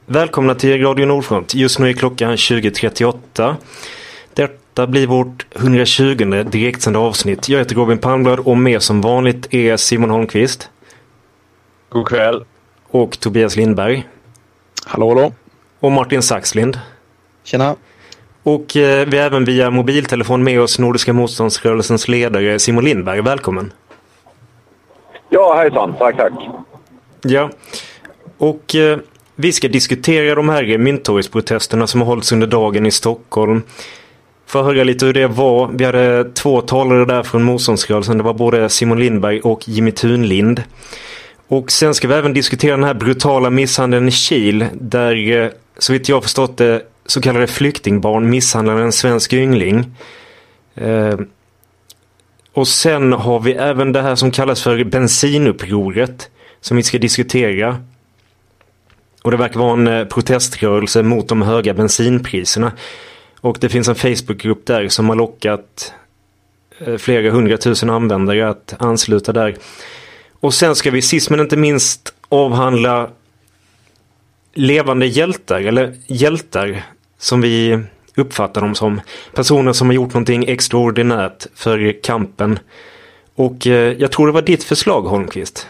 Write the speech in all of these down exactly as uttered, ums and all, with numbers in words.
Välkomna till Radio Nordfront. Just nu är klockan tjugo trettioåtta. Detta blir vårt etthundratjugonde direktsända avsnitt. Jag heter Robin Palmblad och med som vanligt är Simon Holmqvist. God kväll. Och Tobias Lindberg. Hallå, hallå. Och Martin Saxlind. Tjena. Och eh, vi är även via mobiltelefon med oss Nordiska motståndsrörelsens ledare Simon Lindberg. Välkommen. Ja, hejsan. Tack, tack. Ja, och eh, vi ska diskutera de här Mynttorgsprotesterna som har hållits under dagen i Stockholm. För att höra lite hur det var. Vi hade två talare där från motståndsrörelsen. Det var både Simon Lindberg och Jimmy Thunlind. Och sen ska vi även diskutera den här brutala misshandeln i Kil. Där, eh, så vitt jag har förstått det, så kallade flyktingbarn misshandlade en svensk yngling. Eh, och sen har vi även det här som kallas för bensinupproret som vi ska diskutera. Och det verkar vara en proteströrelse mot de höga bensinpriserna. Och det finns en Facebookgrupp där som har lockat flera hundratusen användare att ansluta där. Och sen ska vi sist men inte minst avhandla levande hjältar, eller hjältar som vi uppfattar dem som. Personer som har gjort någonting extraordinärt för kampen. Och eh, jag tror det var ditt förslag, Holmqvist.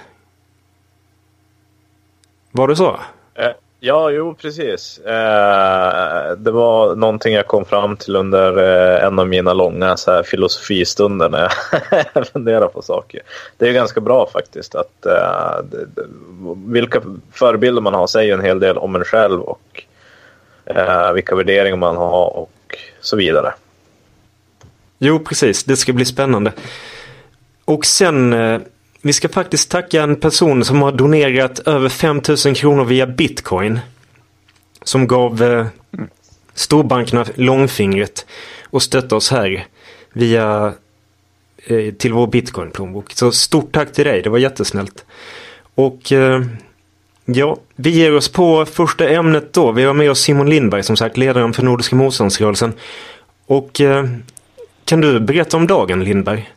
Var det så? Eh, ja, jo, precis. Eh, det var någonting jag kom fram till under eh, en av mina långa så här, filosofistunder när jag funderar på saker. Det är ju ganska bra faktiskt. Att, eh, det, det, vilka förebilder man har säger en hel del om en själv och eh, vilka värderingar man har och så vidare. Jo, precis. Det ska bli spännande. Och sen... Eh, Vi ska faktiskt tacka en person som har donerat över fem tusen kronor via Bitcoin. Som gav eh, storbankerna långfingret och stötte oss här via eh, till vår Bitcoin-plånbok. Så stort tack till dig, det var jättesnällt. Och eh, ja, vi ger oss på första ämnet då. Vi har med oss Simon Lindberg som sagt, ledaren för Nordiska motståndsrörelsen. Och eh, kan du berätta om dagen, Lindberg?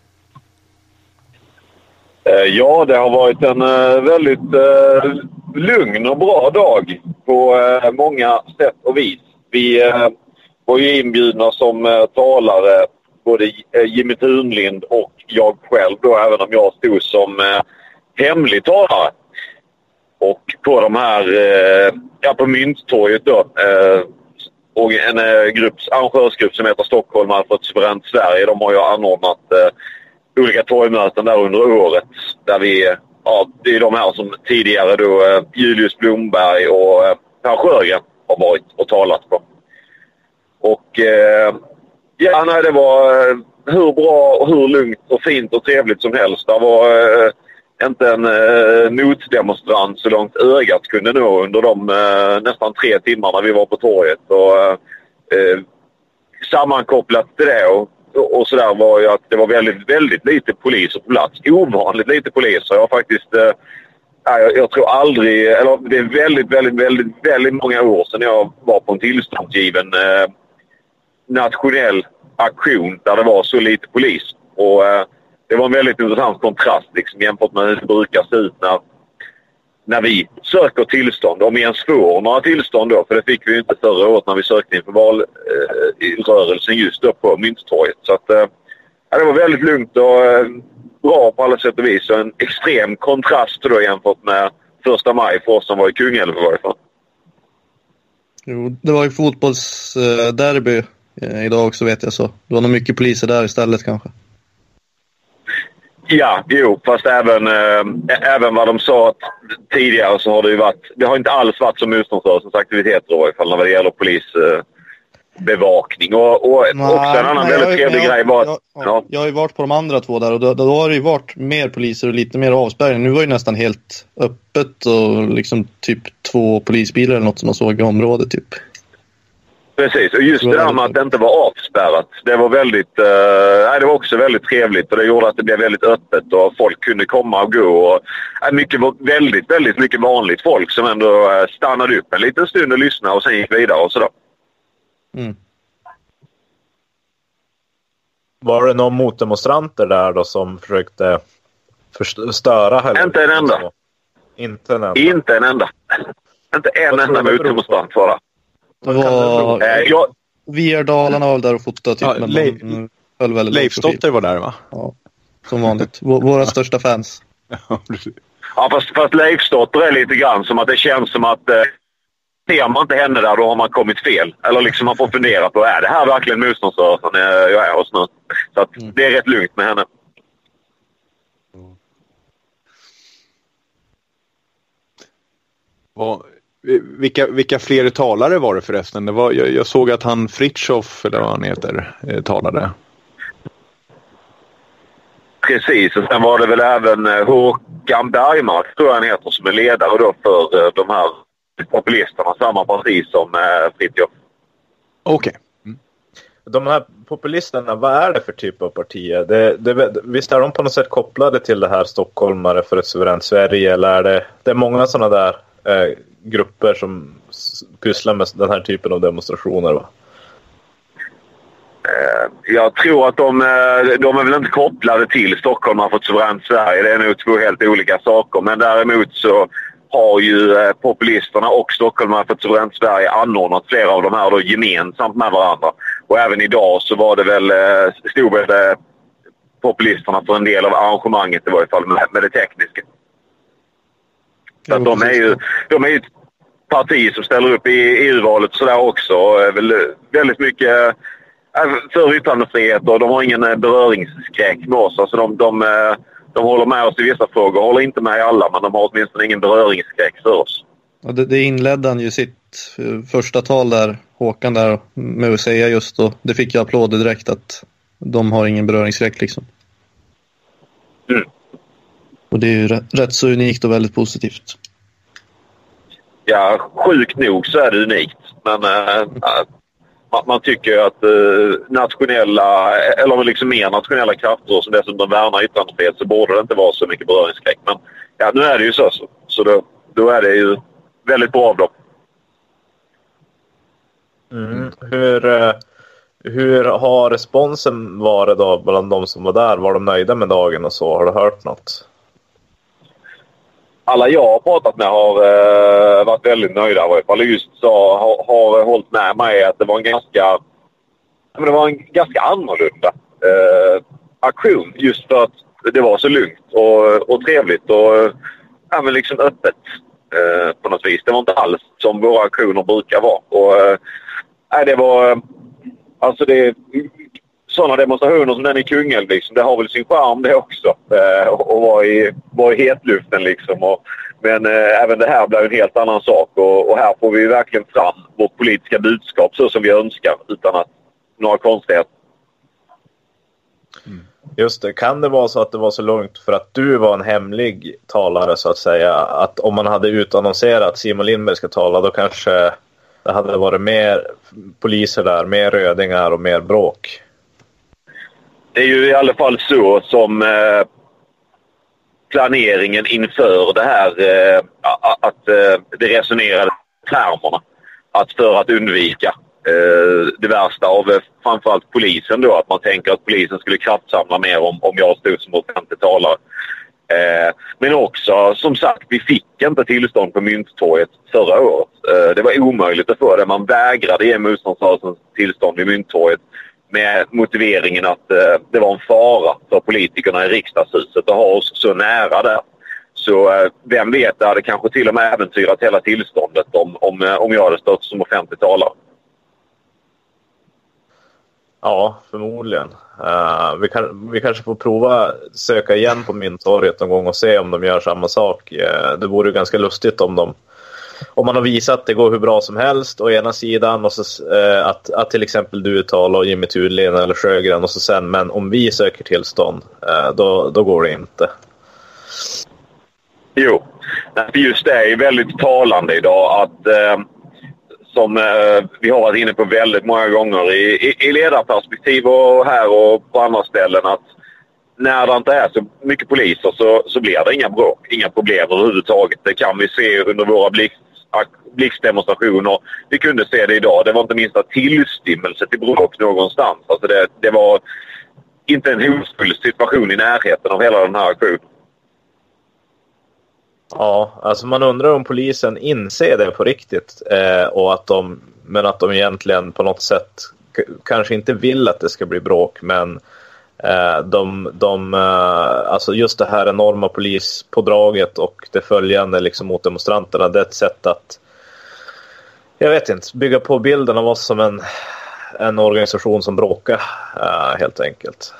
Ja, det har varit en väldigt uh, lugn och bra dag på uh, många sätt och vis. Vi uh, var ju inbjudna som uh, talare, både uh, Jimmy Thunlind och jag själv då, även om jag stod som uh, hemlig talare. Och på de här, uh, ja på Mynttorget då, uh, och en uh, grupps, arrangörsgrupp som heter Stockholm för ett suveränt Sverige, de har ju anordnat uh, olika torgmöten där under året där vi, ja, det är de här som tidigare då eh, Julius Blomberg och eh, Per Sjögren har varit och talat på. Och eh, ja, nej, det var eh, hur bra och hur lugnt och fint och trevligt som helst. Det var eh, inte en eh, motdemonstrant så långt ögat kunde nå under de eh, nästan tre timmarna vi var på torget. Och eh, sammankopplat till det och och så där var ju att det var väldigt, väldigt lite poliser på plats. Ovanligt lite poliser. Jag har faktiskt, eh, jag, jag tror aldrig, eller det är väldigt, väldigt, väldigt, väldigt många år sedan jag var på en tillståndsgiven eh, nationell aktion där det var så lite polis. Och eh, det var en väldigt intressant kontrast liksom, jämfört med hur det brukar se ut när, när vi söker tillstånd. Om vi ens får några tillstånd då, för det fick vi ju inte förra året när vi sökte inför valrörelsen eh, just då på Mynttorget. Så att, eh, det var väldigt lugnt och eh, bra på alla sätt och vis. Och en extrem kontrast då jämfört med första maj för oss som var i Kungälv i varje fall. Jo, det var ju fotbollsderby eh, idag också vet jag så. Det var nog mycket poliser där istället kanske. Ja, jo, fast även, äh, även vad de sa att tidigare så har det ju varit, det har inte alls varit som motståndsrörelsens aktiviteter i varje fall när det gäller polisbevakning. Äh, och och nej, också en annan nej, väldigt trevlig grej var att... Jag, ja. jag har ju varit på de andra två där och då, då har det ju varit mer poliser och lite mer avspärrning. Nu var det ju nästan helt öppet och liksom typ två polisbilar eller något som man såg i området typ. Precis, och just det där med att det inte var avspärrat, det var väldigt, uh, nej, det var också väldigt trevligt och det gjorde att det blev väldigt öppet och folk kunde komma och gå och uh, mycket, väldigt, väldigt mycket vanligt folk som ändå uh, stannade upp en liten stund och lyssnade och sen gick vidare och sådär. Mm. Var det någon motdemonstranter där då som försökte förstöra? Eller? Inte en enda. Inte en enda. Inte en enda. Inte en enda motdemonstrant var det. Det var... Eh, jag... V R Dalarna var där och fotade typ. Ja, men Leif, de höll väldigt Leif Stotter var där, va? Ja, som vanligt. V- våra största fans. Ja, fast, fast Leif Stotter är lite grann som att det känns som att eh, ser man inte henne där, då har man kommit fel. Eller liksom man får fundera på, är det här verkligen motståndsrörelsen jag är hos nu? Så att det är rätt lugnt med henne. Vad, vilka, vilka fler talare var det förresten? Det var, jag, jag såg att han Fritjof, eller vad han heter, eh, talade. Precis, och sen var det väl även eh, Håkan Bergmark, tror jag han heter, som är ledare då för eh, de här populisterna, samma parti som eh, Fritjof. Okej. Okay. Mm. De här populisterna, vad är det för typ av partier? Det, det, visst är de på något sätt kopplade till det här stockholmare för ett suveränt Sverige, eller är det, det är många sådana där eh, grupper som pysslar med den här typen av demonstrationer, va? Jag tror att de, de är väl inte kopplade till Stockholm har fått suveränt Sverige. Det är nog två helt olika saker. Men däremot så har ju populisterna och Stockholm har fått suveränt Sverige anordnat flera av de här då gemensamt med varandra. Och även idag så var det väl stod väl populisterna för en del av arrangemanget i varje fall med, med det tekniska. Så att de är ju de är ju ett parti som ställer upp i E U-valet och sådär också. Är väl väldigt mycket för yttrandefrihet, och de har ingen beröringsskräck med oss. Alltså de, de, de håller med oss i vissa frågor, håller inte med i alla, men de har åtminstone ingen beröringsskräck för oss. Ja, det, det inledde han ju sitt första tal där, Håkan där, med att säga just då. Det fick jag applåder direkt att de har ingen beröringsskräck liksom. Mm. Och det är ju rätt, rätt så unikt och väldigt positivt. Ja, sjukt nog så är det unikt. Men äh, man, man tycker att äh, nationella, eller liksom mer nationella krafter som dessutom värnar yttrandefrihet, så borde det inte vara så mycket beröringsskräck. Men ja, nu är det ju så. Så, så då, då är det ju väldigt bra av dem. Mm. Hur, hur har responsen varit då bland de som var där? Var de nöjda med dagen och så? Har du hört något? Alla jag har pratat med har uh, varit väldigt nöjda. I varje fall just så har, har hållit med mig att det var en ganska, men det var en ganska annorlunda uh, aktion. Just för att det var så lugnt och, och trevligt och ja, men liksom öppet uh, på något vis. Det var inte alls som våra aktioner brukar vara. Och, uh, nej, det var alltså det sådana demonstrationer som den i Kungälv liksom, det har väl sin charm det också. Eh, och vara i, var i hetluften liksom. Och, men eh, även det här blir en helt annan sak. Och, och här får vi verkligen fram vårt politiska budskap så som vi önskar, utan att några konstigheter. Mm. Just det, kan det vara så att det var så lugnt för att du var en hemlig talare så att säga, att om man hade utannonserat att Simon Lindberg ska tala, då kanske det hade varit mer poliser där, mer rödingar och mer bråk? Det är ju i alla fall så som eh, planeringen inför det här, eh, att eh, det resonerade termerna. Att för att undvika eh, det värsta av eh, framförallt polisen då, att man tänker att polisen skulle kraftsamla mer om, om jag stod som offentlig talare. Eh, men också, som sagt, vi fick inte tillstånd på Mynttorget förra året. Eh, det var omöjligt att få det. Man vägrade ge motståndsrörelsens tillstånd vid Mynttorget med motiveringen att eh, det var en fara för politikerna i riksdagshuset att ha oss så nära där. Så eh, vem vet, det hade kanske till och med äventyrat hela tillståndet om, om, eh, om jag hade stått som offentlig talare. Ja, förmodligen. Uh, vi, kan, vi kanske får prova söka igen på Mynttorget någon gång och se om de gör samma sak. Uh, det vore ju ganska lustigt om de om man har visat att det går hur bra som helst å ena sidan och så, uh, att, att till exempel du talar och Jimmy Thulin eller Sjögren och så sen, men om vi söker tillstånd uh, då, då går det inte. Jo, just det är väldigt talande idag att uh, som eh, vi har varit inne på väldigt många gånger i, i, i ledarperspektiv och här och på andra ställen, att när det inte är så mycket poliser så, så blir det inga bråk, inga problem överhuvudtaget. Det kan vi se under våra blixt, blixtdemonstrationer. Vi kunde se det idag. Det var inte minsta tillstymmelse till bråk någonstans. Alltså det, det var inte en hotfull situation i närheten av hela den här aktionen. Ja, alltså man undrar om polisen inser det på riktigt eh, och att de, men att de egentligen på något sätt k- kanske inte vill att det ska bli bråk, men eh, de, de eh, alltså just det här enorma polispådraget och det följande liksom mot demonstranterna, det är ett sätt att, jag vet inte, bygga på bilden av oss som en, en organisation som bråkar eh, helt enkelt.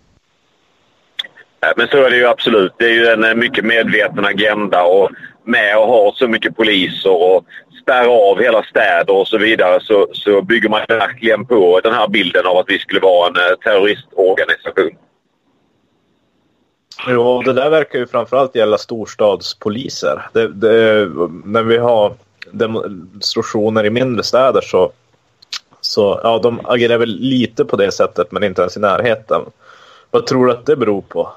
Men så är det ju absolut. Det är ju en mycket medveten agenda, och med att ha så mycket poliser och spärra av hela städer och så vidare, så, så bygger man verkligen på den här bilden av att vi skulle vara en terroristorganisation. Jo, det där verkar ju framförallt gälla storstadspoliser. Det, det, när vi har demonstrationer i mindre städer så, så ja, de agerar väl lite på det sättet, men inte ens i närheten. Vad tror du att det beror på?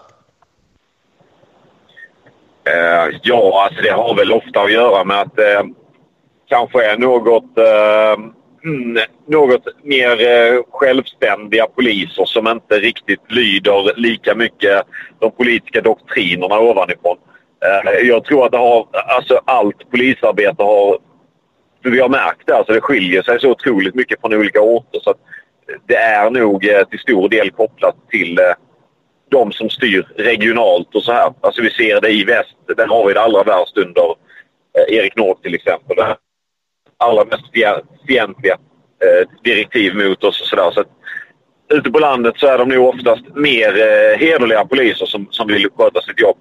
Uh, ja, alltså det har väl ofta att göra med att det uh, kanske är något, uh, mm, något mer uh, självständiga poliser som inte riktigt lyder lika mycket de politiska doktrinerna ovanifrån. Uh, jag tror att det har, alltså allt polisarbete har, för vi har märkt det, alltså det skiljer sig så otroligt mycket från olika orter, så att det är nog uh, till stor del kopplat till uh, de som styr regionalt och så här. Alltså vi ser det i väst, där har vi det allra värst under eh, Erik Nord till exempel. Det allra mest fientliga eh, direktiv mot oss och sådär. Så att ute på landet så är de nog oftast mer eh, hederliga poliser som, som vill sköta sitt jobb.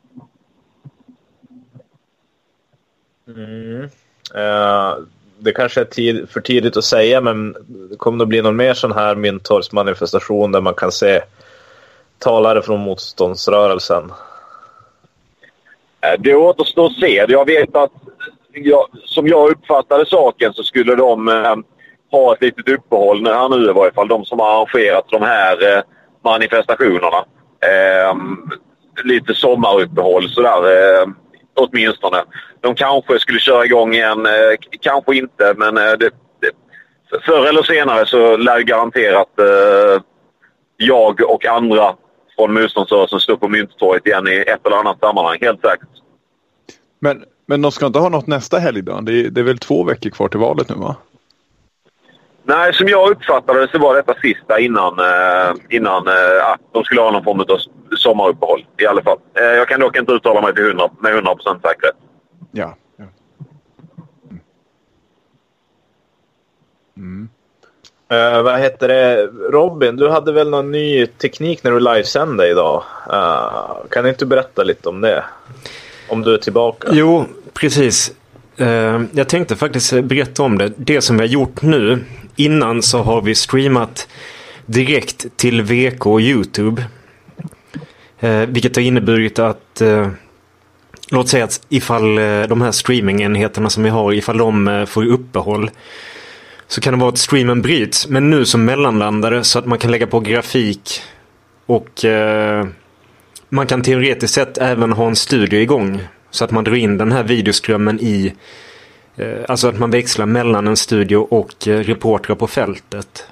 Mm. Uh, det kanske är tid, för tidigt att säga, men kommer det bli någon mer sån här Mynttorgsmanifestation där man kan se talare från motståndsrörelsen? Det återstår att se. Jag vet att jag, som jag uppfattade saken, så skulle de eh, ha ett litet uppehåll när här nu i varje fall, de som har arrangerat de här eh, manifestationerna. Eh, lite sommaruppehåll sådär, eh, åtminstone. De kanske skulle köra igång igen, eh, kanske inte, men eh, det, det, förr eller senare så lär garanterat eh, jag och andra från motståndsrörelsen står på Mynttorget igen i ett eller annat sammanhang, helt säkert. Men, men de ska inte ha något nästa helg då? Det är, det är väl två veckor kvar till valet nu, va? Nej, som jag uppfattade det så var detta sista innan, eh, innan eh, de skulle ha någon form av sommaruppehåll i alla fall. Eh, jag kan dock inte uttala mig till hundra, med hundra procent säkerhet. Ja. ja. Mm. Uh, vad heter det? Robin, du hade väl någon ny teknik när du livesände idag? Uh, kan inte berätta lite om det? Om du är tillbaka. Jo, precis. Uh, jag tänkte faktiskt berätta om det. Det som vi har gjort nu, innan så har vi streamat direkt till V K och YouTube. Uh, vilket har inneburit att uh, låt säga att ifall uh, de här streamingenheterna som vi har, ifall de uh, får uppehåll, så kan det vara att streamen bryts, men nu som mellanlandare så att man kan lägga på grafik och eh, man kan teoretiskt sett även ha en studio igång så att man drar in den här videoströmmen i, eh, alltså att man växlar mellan en studio och eh, reportrar på fältet.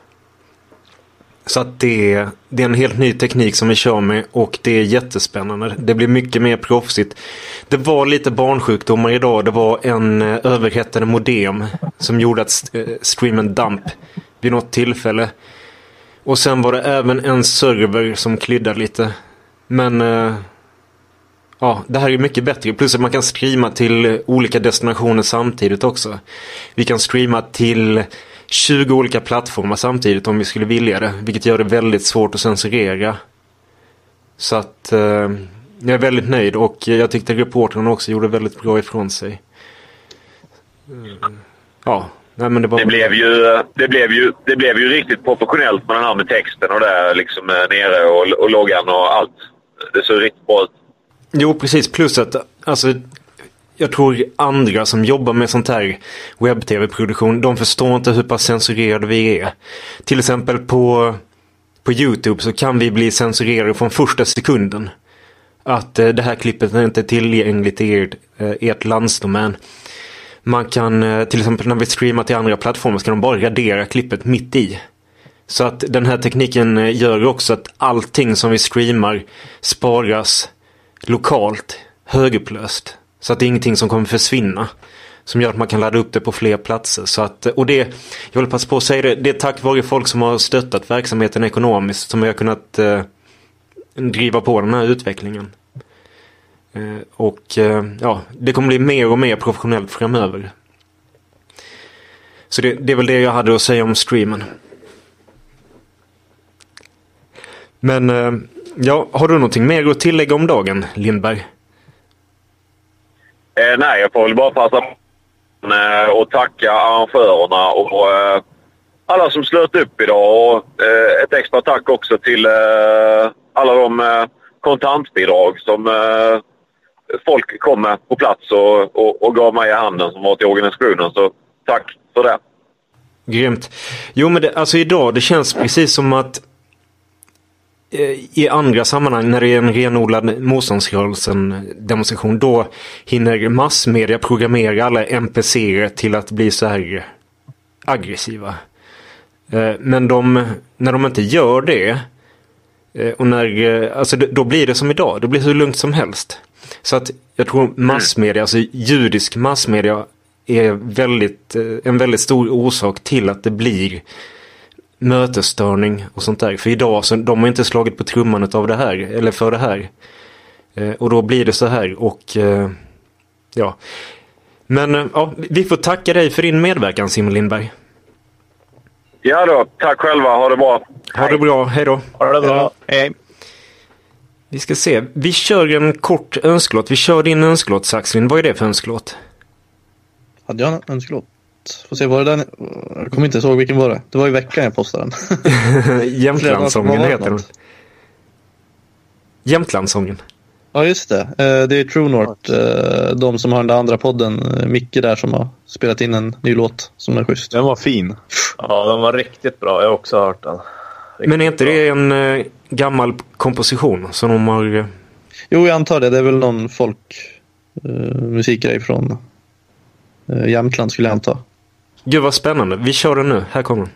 Så att det, det är en helt ny teknik som vi kör med, och det är jättespännande. Det blir mycket mer proffsigt. Det var lite barnsjukdomar idag. Det var en eh, överhettande modem som gjorde att eh, streamen damp vid något tillfälle. Och sen var det även en server som kliddade lite. Men eh, ja, det här är mycket bättre. Plus att man kan streama till olika destinationer samtidigt också. Vi kan streama till tjugo olika plattformar samtidigt om vi skulle vilja det, vilket gör det väldigt svårt att censurera. Så att eh, jag är väldigt nöjd, och jag tyckte reportern också gjorde väldigt bra ifrån sig. Mm. Ja, nej, men det var... Det blev ju det blev ju det blev ju riktigt professionellt med den här med texten och där liksom nere och, och loggan och allt. Det såg riktigt bra ut. Jo, precis, plus att alltså jag tror andra som jobbar med sånt här webb-tv-produktion, de förstår inte hur pass censurerade vi är. Till exempel på, på YouTube så kan vi bli censurerade från första sekunden. Att eh, det här klippet är inte tillgängligt i ert, eh, ert landsdomän. Man kan, eh, till exempel när vi streamar till andra plattformar, så kan de bara radera klippet mitt i. Så att den här tekniken eh, gör också att allting som vi streamar sparas lokalt, högupplöst. Så att det är ingenting som kommer försvinna. Som gör att man kan ladda upp det på fler platser. Så att, och det, jag vill passa på att säga det, det är tack vare folk som har stöttat verksamheten ekonomiskt som vi har kunnat eh, driva på den här utvecklingen. Eh, och eh, ja, det kommer bli mer och mer professionellt framöver. Så det, det är väl det jag hade att säga om streamen. Men eh, ja, har du någonting mer att tillägga om dagen, Lindberg? Eh, nej, jag får väl bara passa på eh, och tacka arrangörerna och eh, alla som slöt upp idag. Och eh, ett extra tack också till eh, alla de eh, kontantbidrag som eh, folk kom med på plats och, och, och gav mig i handen som var till organisationen. Så tack för det. Grymt. Jo, men det, alltså idag, det känns precis som att i andra sammanhang när det är en renodlad motståndsrörelsen demonstration, då hinner massmedia programmera alla N P C till att bli så här aggressiva. Men de, när de inte gör det, och när, alltså då blir det som idag, det blir så lugnt som helst. Så att jag tror massmedia, alltså judisk massmedia är väldigt, en väldigt stor orsak till att det blir mötesstörning och sånt där. För idag så de har inte slagit på trumman av det här eller för det här. Eh, och då blir det så här och eh, ja. Men eh, ja, vi får tacka dig för din medverkan, Simon Lindberg. Ja då, tack själva. Ha det bra. Ha det bra. Hej då. Ha det bra. Hej. Vi ska se. Vi kör en kort önskelåt. Vi kör din önskelåt, Saxlin. Vad är det för önskelåt? Hade jag en önskelåt? Får se, var det den? Jag kommer inte ihåg vilken var det. Det var i veckan jag postade den. Jämtlandssången heter den. Jämtlandssången. Ja, just det. Det är True North. De som har den där andra podden. Micke där som har spelat in en ny låt som är schysst. Den var fin. Ja, den var riktigt bra. Jag har också hört den. Riktigt Men är inte bra. det en äh, gammal komposition som de har... Äh... Jo, jag antar det. Det är väl någon folk äh, musikgrej från äh, Jämtland skulle jag anta. Gud vad spännande. Vi kör den nu. Här kommer den.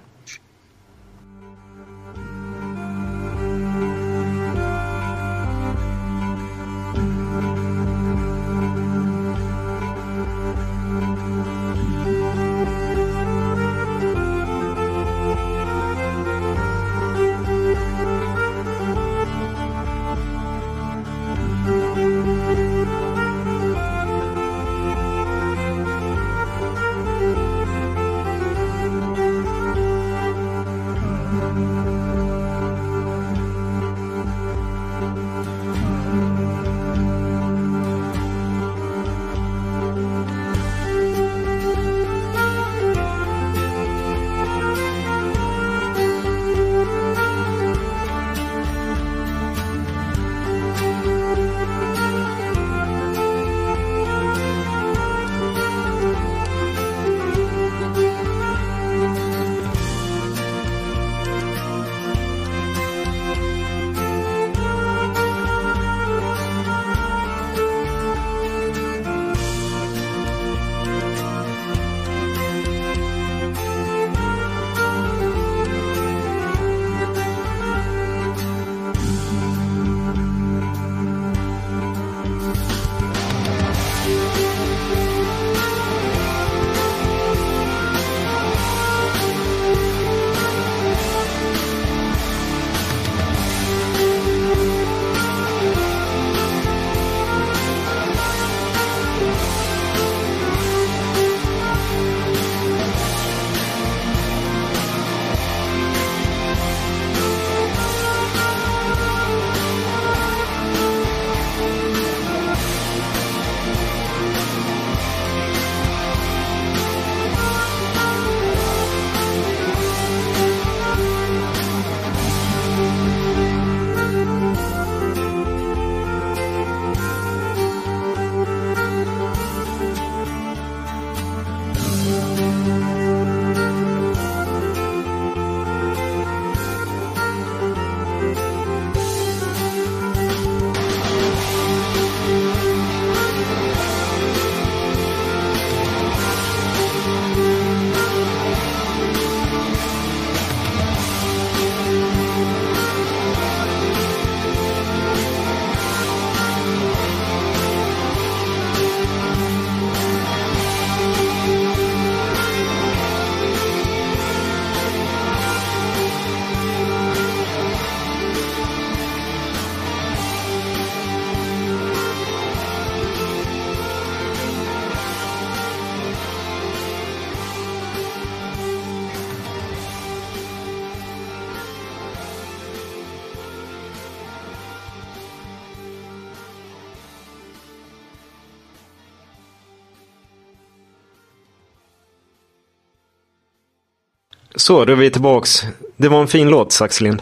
Så, då är vi tillbaks. Det var en fin låt, Saxlind.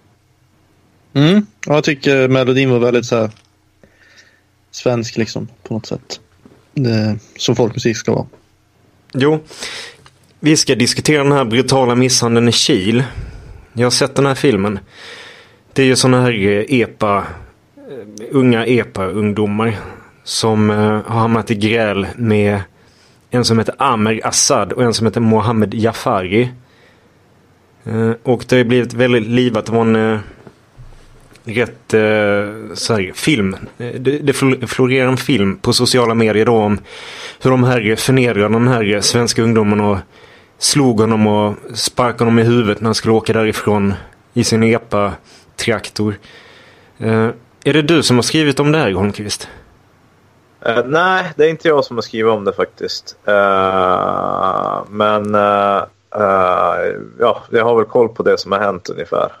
Mm, jag tycker melodin var väldigt så här svensk liksom, på något sätt. Det, som folkmusik ska vara. Jo, vi ska diskutera den här brutala misshandeln i Kil. Jag har sett den här filmen. Det är ju såna här epa, unga epa-ungdomar som har hamnat i gräl med en som heter Amer Assad och en som heter Mohammed Jafari. Och det har blivit väldigt livat. Det var en rätt så här, film. Det, det florerar en film på sociala medier då om hur de här förnedrar den här svenska ungdomen och slog honom och sparkade honom i huvudet när han skulle åka därifrån i sin epa-traktor. Uh, är det du som har skrivit om det här, Holmqvist? Uh, nej, det är inte jag som har skrivit om det faktiskt. Uh, men uh, uh, ja, jag har väl koll på det som har hänt ungefär.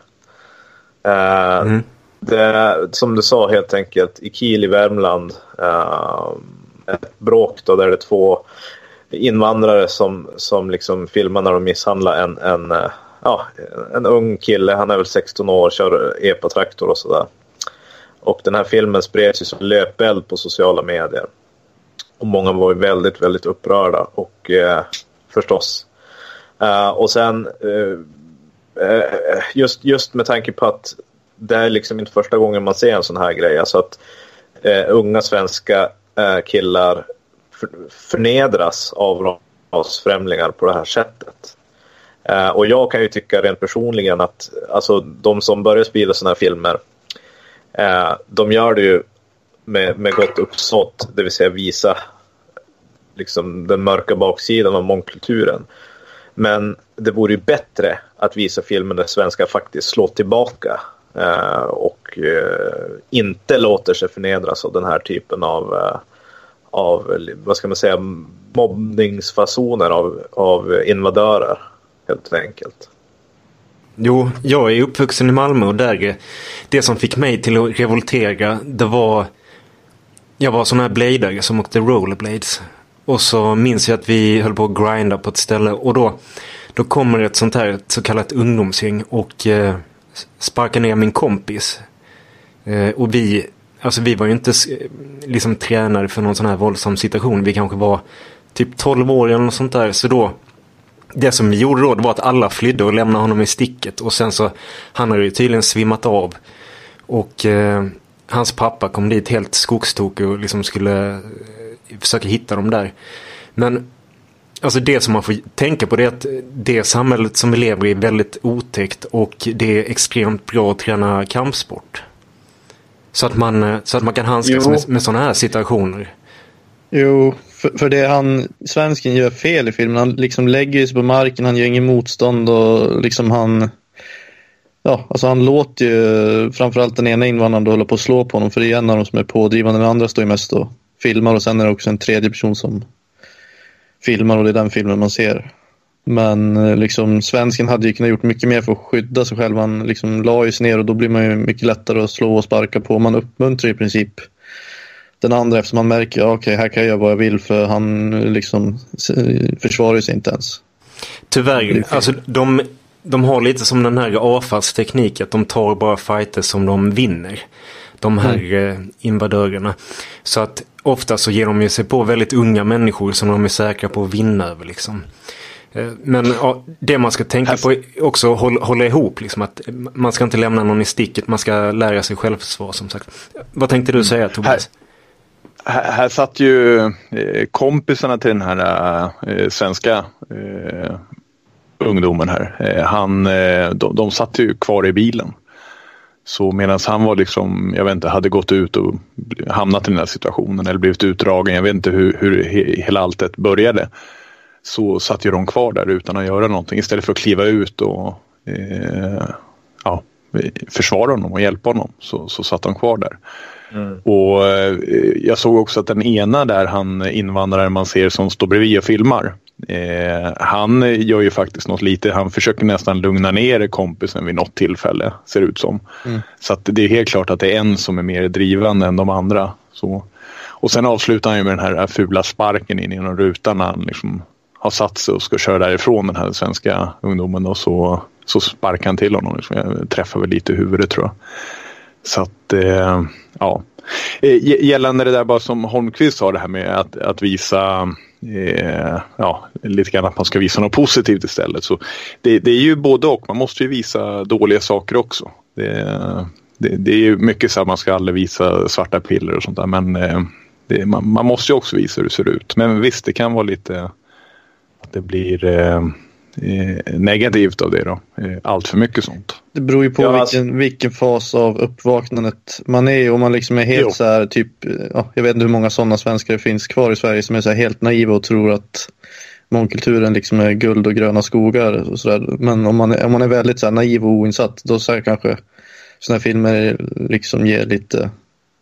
Uh, mm. Det, som du sa helt enkelt, i Kil i Värmland, uh, ett bråk då, där det är två invandrare som, som liksom filmar när de misshandlar en, en, uh, ja, en ung kille. Han är väl sexton år, kör epa-traktor och sådär. Och den här filmen spreds ju som löpeld på sociala medier. Och många var ju väldigt, väldigt upprörda. Och uh, förstås. Uh, och sen uh, uh, just, just med tanke på att det är liksom inte första gången man ser en sån här grej. Alltså att uh, unga svenska uh, killar för, förnedras av rasfrämlingar på det här sättet. Uh, och jag kan ju tycka rent personligen att alltså, de som börjar sprida såna här filmer, uh, de gör det ju med, med gott uppsåt. Det vill säga visa liksom, den mörka baksidan av mångkulturen. Men det vore ju bättre att visa filmen där svenskar faktiskt slår tillbaka uh, och uh, inte låter sig förnedras av den här typen av, uh, av vad ska man säga, mobbningsfasoner av, av invadörer, helt enkelt. Jo, jag är uppvuxen i Malmö och där det som fick mig till att revoltera, det var jag var sån här bladare som åkte rollerblades. Och så minns jag att vi höll på att grinda på ett ställe. Och då, då kommer ett sånt här ett så kallat ungdomsgäng och eh, sparkar ner min kompis. Eh, och vi, alltså vi var ju inte liksom tränare för någon sån här våldsam situation. Vi kanske var typ tolv år eller något sånt där. Så då, det som vi gjorde då, det var att alla flydde och lämnade honom i sticket. Och sen så, han hade ju tydligen svimmat av. Och eh, hans pappa kom dit helt skogstokig och liksom skulle försöka hitta dem där. Men alltså det som man får tänka på det är att det samhället som vi lever i är väldigt otäckt och det är extremt bra att träna kampsport. Så att man, så att man kan handskas med, med sådana här situationer. Jo, för, för det han, svensken gör fel i filmen. Han liksom lägger sig på marken, han gör ingen motstånd och liksom han, ja, alltså han låter ju framförallt den ena invandraren då hålla på att slå på honom, för det är en av dem som är pådrivande, den andra står ju mest och filmar och sen är det också en tredje person som filmar och det är den filmen man ser. Men liksom svensken hade ju kunnat gjort mycket mer för att skydda sig själv. Han liksom la ju sig ner och då blir man ju mycket lättare att slå och sparka på. Man uppmuntrar i princip den andra eftersom man märker, okej, okay, här kan jag göra vad jag vill, för han liksom försvarar sig inte ens. Tyvärr, alltså de, de har lite som den här A F A-s teknik att de tar bara fighter som de vinner. De här mm. invadörerna. Så att ofta så ger de ju sig på väldigt unga människor som de är säkra på att vinna över liksom. Men ja, det man ska tänka på är också att hålla, hålla ihop liksom, att man ska inte lämna någon i sticket, man ska lära sig självförsvar som sagt. Vad tänkte du säga, Tobias? Här, här, här satt ju eh, kompisarna till den här eh, svenska eh, ungdomen här. Eh, han, eh, de, de satt ju kvar i bilen. Så medan han var liksom, jag vet inte, hade gått ut och hamnat i den här situationen eller blivit utdragen, jag vet inte hur, hur hela alltet började, så satt ju de kvar där utan att göra någonting. Istället för att kliva ut och eh, ja, försvara honom och hjälpa honom, så, så satt de kvar där. Mm. Och eh, jag såg också att den ena där, han invandrare man ser som står bredvid och filmar, Eh, han gör ju faktiskt något lite, han försöker nästan lugna ner kompisen vid något tillfälle, ser ut som. Mm. Så att det är helt klart att det är en som är mer drivande än de andra. Så. Och sen avslutar han ju med den här fula sparken in genom rutan när han liksom, har satt sig och ska köra därifrån, den här svenska ungdomen, och så, så sparkar han till honom. Liksom. Jag träffar väl lite i huvudet, tror jag. Så att, eh, ja. Gällande det där bara som Holmqvist sa, det här med att, att visa eh, ja, lite grann att man ska visa något positivt istället. Så det, det är ju både och. Man måste ju visa dåliga saker också. Det, det, det är ju mycket så att man ska aldrig visa svarta piller och sånt där. Men eh, det, man, man måste ju också visa hur det ser ut. Men visst, det kan vara lite att det blir eh, negativt av det då. Allt för mycket sånt. Det beror ju på ja, vilken, alltså... vilken fas av uppvaknandet man är. Om man liksom är helt jo. så här typ, ja, jag vet inte hur många sådana svenskar det finns kvar i Sverige som är så här helt naiva och tror att mångkulturen liksom är guld och gröna skogar och så där. Men om man är, om man är väldigt så här naiv och oinsatt, då så här kanske såna här filmer liksom ger lite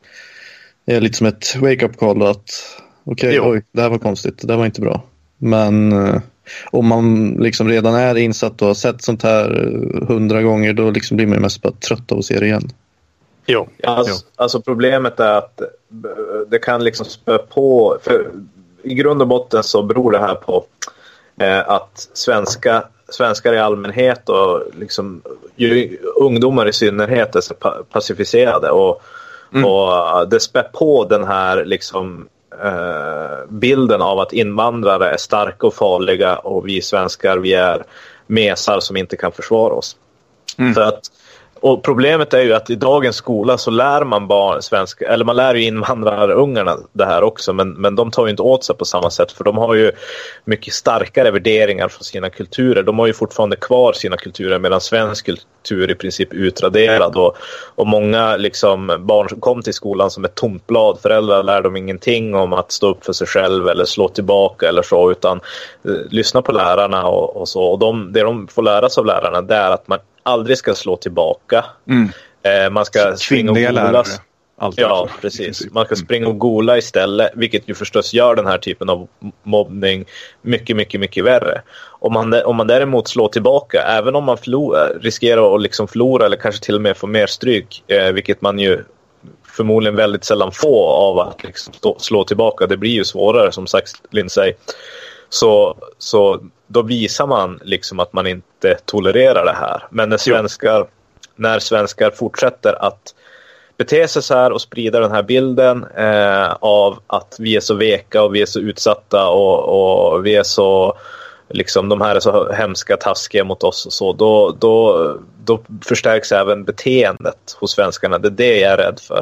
är lite som ett wake-up call att okej, okay, oj, det här var konstigt, det här var inte bra. Men eh, om man liksom redan är insatt och har sett sånt här hundra gånger, då liksom blir man ju mest bara trött av att se det igen. Jo. Alltså, jo. alltså problemet är att det kan liksom spö på, för i grund och botten så beror det här på eh, att svenska, svenskar i allmänhet och liksom, ju, ungdomar i synnerhet är så pa- pacificerade och, mm. och det spär på den här liksom eh, bilden av att invandrare är starka och farliga och vi svenskar, vi är mesar som inte kan försvara oss. Mm. För att, och problemet är ju att i dagens skola så lär man barn svenska, eller man lär ju invandrarungarna det här också, men, men de tar ju inte åt sig på samma sätt, för de har ju mycket starkare värderingar från sina kulturer. De har ju fortfarande kvar sina kulturer, medan svensk kultur i princip är utraderad, och, och många liksom barn som kom till skolan som ett tomt blad, föräldrar lär dem ingenting om att stå upp för sig själv eller slå tillbaka eller så, utan eh, lyssna på lärarna och, och så, och de, det de får lära sig av lärarna, det är att man aldrig ska slå tillbaka. Mm. Eh, man ska springa och gola. Ja, precis. Man ska springa och gola istället, vilket ju förstås gör den här typen av mobbning mycket, mycket, mycket värre. Om man, om man däremot slår tillbaka, även om man förlorar, riskerar att liksom förlora eller kanske till och med få mer stryk, eh, vilket man ju förmodligen väldigt sällan får av att liksom stå, slå tillbaka. Det blir ju svårare, som sagt, Lindsay. Så, så då visar man liksom att man inte tolererar det här. Men när svenskar, när svenskar fortsätter att bete sig så här och sprida den här bilden eh, av att vi är så veka och vi är så utsatta och, och vi är så liksom, de här är så hemska, taskiga mot oss och så, då, då, då förstärks även beteendet hos svenskarna. Det är det jag är rädd för.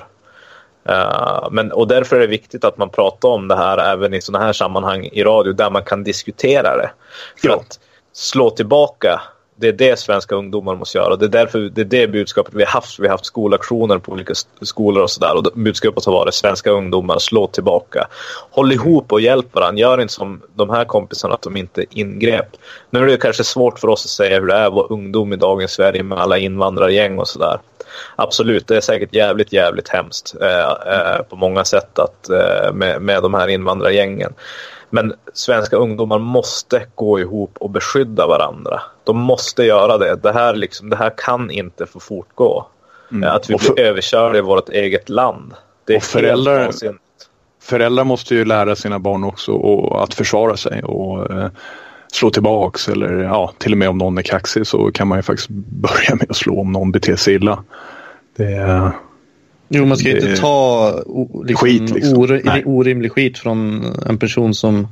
Uh, men, och därför är det viktigt att man pratar om det här även i sådana här sammanhang i radio, där man kan diskutera det. För ja. Att slå tillbaka, det är det svenska ungdomar måste göra. Det är därför det är det budskapet vi har haft. Vi har haft skolaktioner på olika skolor och sådär, och budskapet har varit svenska ungdomar, slå tillbaka. Håll ihop och hjälp varandra. Gör inte som de här kompisarna, att de inte ingrep. Nu är det kanske svårt för oss att säga hur det är att vara ungdom i dagens Sverige med alla invandrargäng och sådär. Absolut, det är säkert jävligt, jävligt hemskt eh, eh, på många sätt att, eh, med, med de här invandrargängen. Men svenska ungdomar måste gå ihop och beskydda varandra. De måste göra det. Det här, liksom, det här kan inte få fortgå. Mm. Att vi blir överkörda i vårt eget land. Det är och föräldrar, föräldrar måste ju lära sina barn också och, att försvara sig och eh, slå tillbaks. Eller ja, till och med om någon är kaxig så kan man ju faktiskt börja med att slå om någon beter sig illa. Det är... Jo, man ska det, inte ta liksom, skit, liksom. or, orimlig skit från en person som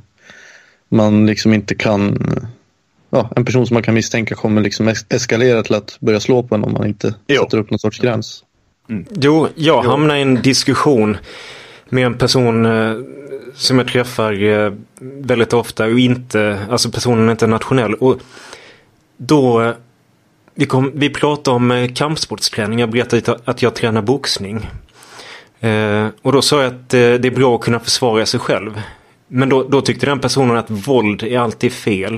man liksom inte kan, ja, en person som man kan misstänka kommer liksom es- eskalera till att börja slå på en om man inte jo. sätter upp någon sorts gräns. Mm. Jo, jag hamnar i en diskussion med en person eh, som jag träffar eh, väldigt ofta och inte, alltså personen är inte nationell, och då eh, Vi, kom, vi pratade om kampsportsträning. Jag berättade att jag tränar boxning. Eh, och då sa jag att eh, det är bra att kunna försvara sig själv. Men då, då tyckte den personen att våld är alltid fel.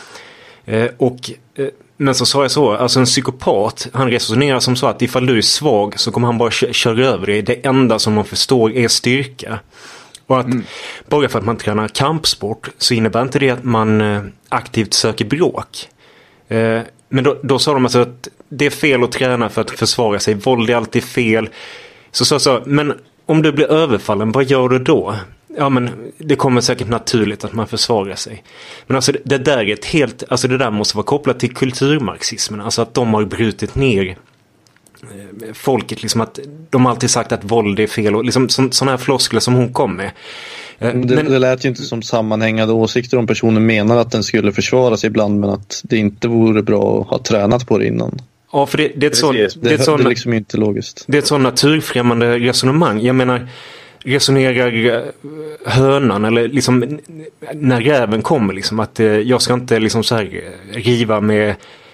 Eh, och, eh, men så sa jag så, alltså en psykopat, han resonerar som så att ifall du är svag så kommer han bara kö- köra över dig. Det enda som man förstår är styrka. Och att mm. bara för att man tränar kampsport så innebär inte det att man eh, aktivt söker bråk. Eh, Men då, då sa de alltså att det är fel att träna för att försvara sig. Våld är alltid fel. Så sa jag så, men om du blir överfallen, vad gör du då? ja men det kommer säkert naturligt att man försvarar sig. Men alltså det där är ett helt, alltså det där måste vara kopplat till kulturmarxismen. Alltså att de har brutit ner folket, liksom att de alltid sagt att våld är fel och liksom sådana här floskler som hon kom med. Men det, det lät ju inte som sammanhängande åsikter om personen menar att den skulle försvara sig ibland, men att det inte vore bra att ha tränat på det innan. Ja, för det, det är ett sånt, det, det, är ett sånt, det är liksom inte logiskt. Det är ett sånt naturfrämmande resonemang. Jag menar, resonerar hönan eller liksom när räven kommer liksom att eh, jag ska inte liksom så här riva med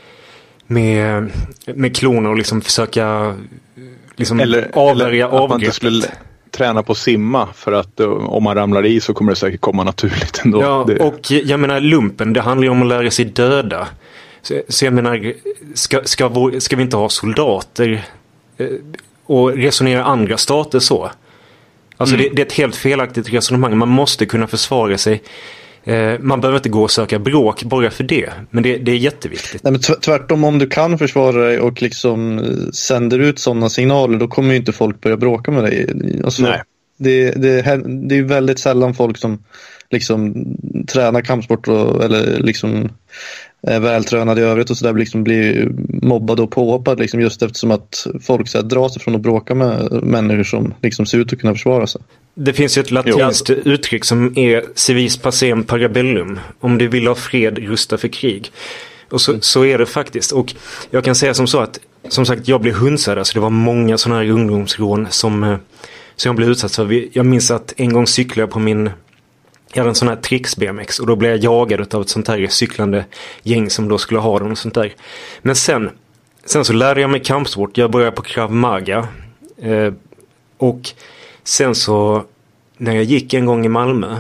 med, med klonor och liksom försöka liksom eller, avvärja eller att man inte avgreppet. skulle träna på att simma för att uh, om man ramlar i så kommer det säkert komma naturligt ändå. Ja, det... och jag menar lumpen, det handlar ju om att lära sig döda. Så, så jag menar, ska, ska, vår, ska vi inte ha soldater eh, och resonera andra stater så? Alltså mm. det, det är ett helt felaktigt resonemang. Man måste kunna försvara sig. Eh, man behöver inte gå och söka bråk bara för det. Men det, det är jätteviktigt. Nej, men tvärtom, om du kan försvara dig och liksom sänder ut sådana signaler, då kommer ju inte folk börja bråka med dig. Alltså, Nej. Det, det, det är väldigt sällan folk som liksom tränar kampsport och, eller liksom är vältränade i övrigt och så där liksom blir mobbade och påhoppade liksom, just eftersom att folk så här, drar sig från att bråka med människor som liksom ser ut att kunna försvara sig. Det finns ju ett latinskt jo. uttryck som är civis pacem parabellum. Om du vill ha fred, rusta för krig. Och så, så är det faktiskt. Och jag kan säga som så att, som sagt, jag blev hunsad. Alltså det var många sådana här ungdomsrån som, som jag blev utsatt för. Jag minns att en gång cyklade jag på min... Jag hade en sån här tricks B M X och då blev jag jagad av ett sånt här cyklande gäng som då skulle ha dem och sånt där. Men sen, sen så lärde jag mig kampsport. Jag började på Krav Maga. Eh, och sen så, när jag gick en gång i Malmö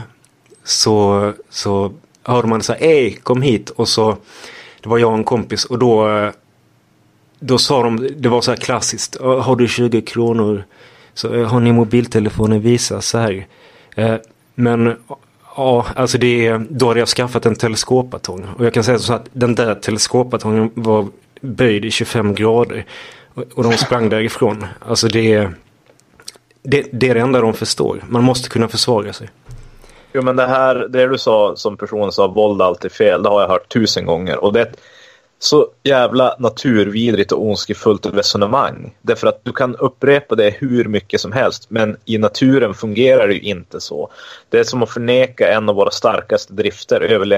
så, så hörde man så här, ej, kom hit. Och så, det var jag och en kompis och då, då sa de, det var så här klassiskt, har du tjugo kronor så har ni mobiltelefonen, visa så här. Eh, men... Ja, alltså det, då hade jag skaffat en teleskopbatong. Och jag kan säga så att den där teleskopatongen var böjd i tjugofem grader. Och, och de sprang därifrån. Alltså det, det, det är det enda de förstår. Man måste kunna försvara sig. Jo, men det här, det du sa som person sa, våld alltid fel. Det har jag hört tusen gånger. Och det är ett så jävla naturvidrigt och ondskefullt resonemang. Därför att du kan upprepa det hur mycket som helst. Men i naturen fungerar det ju inte så. Det är som att förneka en av våra starkaste drifter,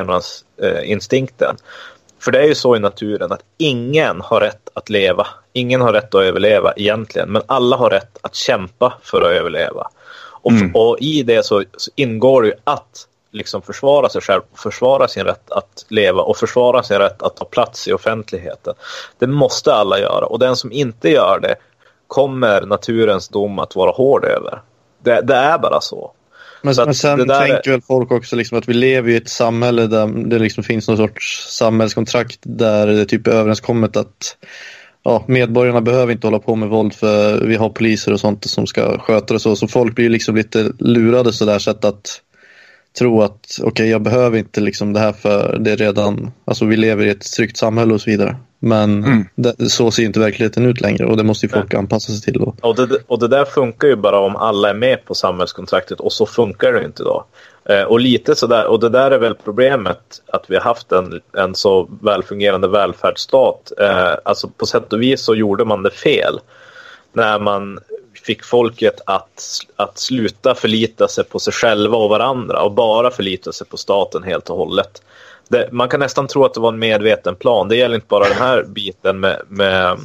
överlevnadsinstinkten. För det är ju så i naturen att ingen har rätt att leva. Ingen har rätt att överleva egentligen. Men alla har rätt att kämpa för att överleva. Och, mm. och i det så, så ingår det ju att liksom försvara sig själv, försvara sin rätt att leva och försvara sin rätt att ta plats i offentligheten. Det måste alla göra. Och den som inte gör det kommer naturens dom att vara hård över. Det, det är bara så. Men, så men sen det där tänker är... väl folk också liksom att vi lever i ett samhälle där det liksom finns någon sorts samhällskontrakt där det typ är överenskommet att ja, medborgarna behöver inte hålla på med våld för vi har poliser och sånt som ska sköta det så. Så folk blir liksom lite lurade så där sätt att tro att okej, okay, jag behöver inte liksom det här för det är redan, alltså vi lever i ett tryggt samhälle och så vidare. Men mm. det, så ser inte verkligheten ut längre och det måste ju folk Nej. anpassa sig till. Då. Och, det, och det där funkar ju bara om alla är med på samhällskontraktet och så funkar det inte då. Eh, och lite sådär, och det där är väl problemet att vi har haft en, en så välfungerande välfärdsstat. Eh, alltså på sätt och vis så gjorde man det fel när man fick folket att, att sluta förlita sig på sig själva och varandra och bara förlita sig på staten helt och hållet. Det, man kan nästan tro att det var en medveten plan. Det gäller inte bara den här biten med, med,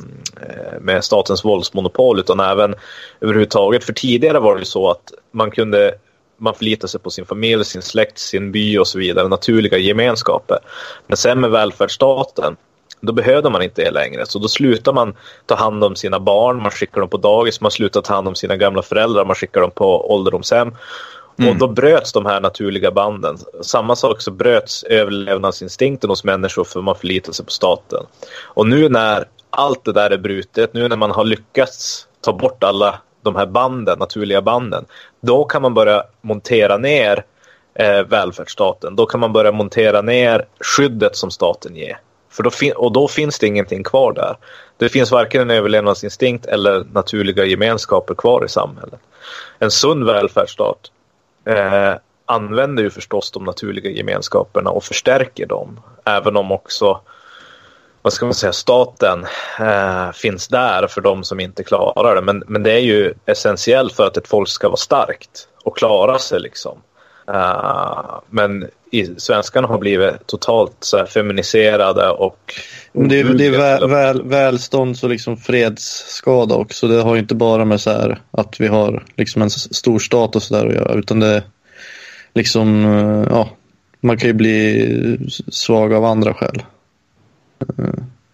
med statens våldsmonopol utan även överhuvudtaget. För tidigare var det ju så att man kunde man förlita sig på sin familj, sin släkt, sin by och så vidare, naturliga gemenskaper. Men sen med välfärdsstaten då behövde man inte det längre. Så då slutar man ta hand om sina barn. Man skickar dem på dagis. Man slutar ta hand om sina gamla föräldrar. Man skickar dem på ålderdomshem. Mm. Och då bröts de här naturliga banden. Samma sak så bröts överlevnadsinstinkten hos människor för man förlitar sig på staten. Och nu när allt det där är brutet, nu när man har lyckats ta bort alla de här banden, naturliga banden, då kan man börja montera ner eh, välfärdsstaten. Då kan man börja montera ner skyddet som staten ger. För då fin- och då finns det ingenting kvar där. Det finns varken en överlevnadsinstinkt eller naturliga gemenskaper kvar i samhället. En sund välfärdsstat eh, använder ju förstås de naturliga gemenskaperna och förstärker dem. Även om också, vad ska man säga, staten eh, finns där för de som inte klarar det. Men, men det är ju essentiellt för att ett folk ska vara starkt och klara sig liksom. Uh, men i, svenskarna har blivit totalt så här, feminiserade och men det är, det är väl, väl, välstånds- och liksom fredsskada också. Det har ju inte bara med så här att vi har liksom en stor stat och sådär att göra, utan det liksom, ja, man kan ju bli svag av andra skäl. Uh,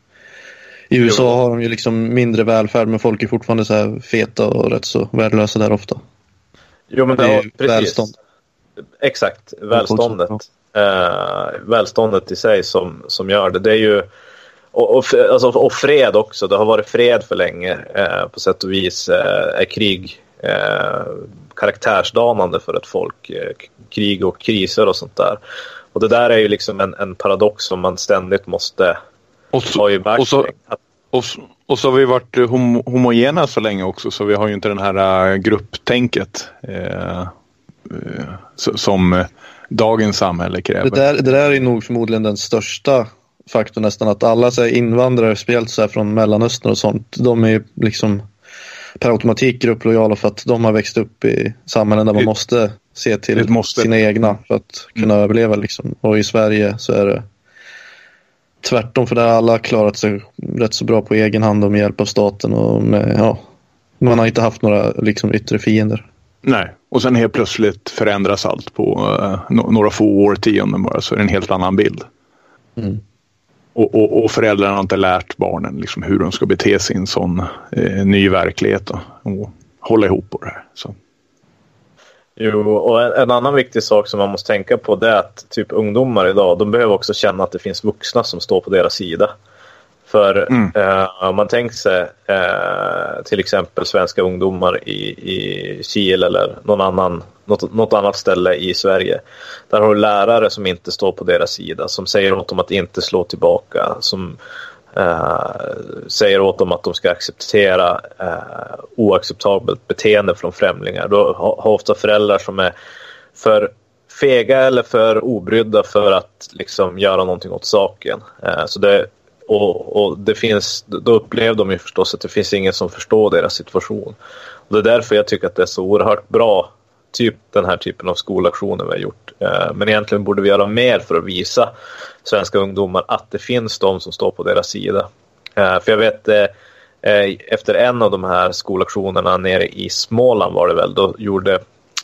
I U S A jo. har de ju liksom mindre välfärd, men folk är fortfarande så här feta och rätt så värdelösa där ofta. Jo, men det, det är ja, precis. Välstånd. Exakt, välståndet. Eh, välståndet i sig som, som gör det. Det är ju och, och, alltså, och fred också. Det har varit fred för länge. Eh, på sätt och vis eh, är krig eh, karaktärsdanande för ett folk. Eh, krig och kriser och sånt där. Och det där är ju liksom en, en paradox som man ständigt måste och så, ha i beaktning. Och så, och, och så har vi varit hom- homogena så länge också, så vi har ju inte den här uh, grupptänket eh, som dagens samhälle kräver. Det där, det där är nog förmodligen den största faktorn nästan, att alla så här, invandrare, speciellt så här, från Mellanöstern och sånt, de är liksom per automatik grupplojala för att de har växt upp i samhällen där man det, måste se till måste. sina egna för att kunna mm. överleva liksom. Och i Sverige så är det tvärtom, för där alla har klarat sig rätt så bra på egen hand och med hjälp av staten, och med, ja, man har inte haft några liksom, yttre fiender. Nej, och sen helt plötsligt förändras allt på uh, några få årtionden bara, så är det en helt annan bild. Mm. Och, och, och föräldrarna har inte lärt barnen liksom, hur de ska bete sig i en sån eh, ny verklighet och, och hålla ihop på det här. Så. Jo, och en, en annan viktig sak som man måste tänka på, det är att typ ungdomar idag, de behöver också känna att det finns vuxna som står på deras sida. För mm. eh, om man tänker sig eh, till exempel svenska ungdomar i, i Chile eller någon annan, något, något annat ställe i Sverige. Där har du lärare som inte står på deras sida, som säger åt dem att inte slå tillbaka, som eh, säger åt dem att de ska acceptera eh, oacceptabelt beteende från främlingar. Då har, har ofta föräldrar som är för fega eller för obrydda för att liksom göra någonting åt saken. Eh, så det Och, och det finns, då upplever de ju förstås att det finns ingen som förstår deras situation. Och det är därför jag tycker att det är så oerhört bra, typ den här typen av skolaktioner vi har gjort. Men egentligen borde vi göra mer för att visa svenska ungdomar att det finns de som står på deras sida. För jag vet, efter en av de här skolaktionerna nere i Småland var det väl, då gjorde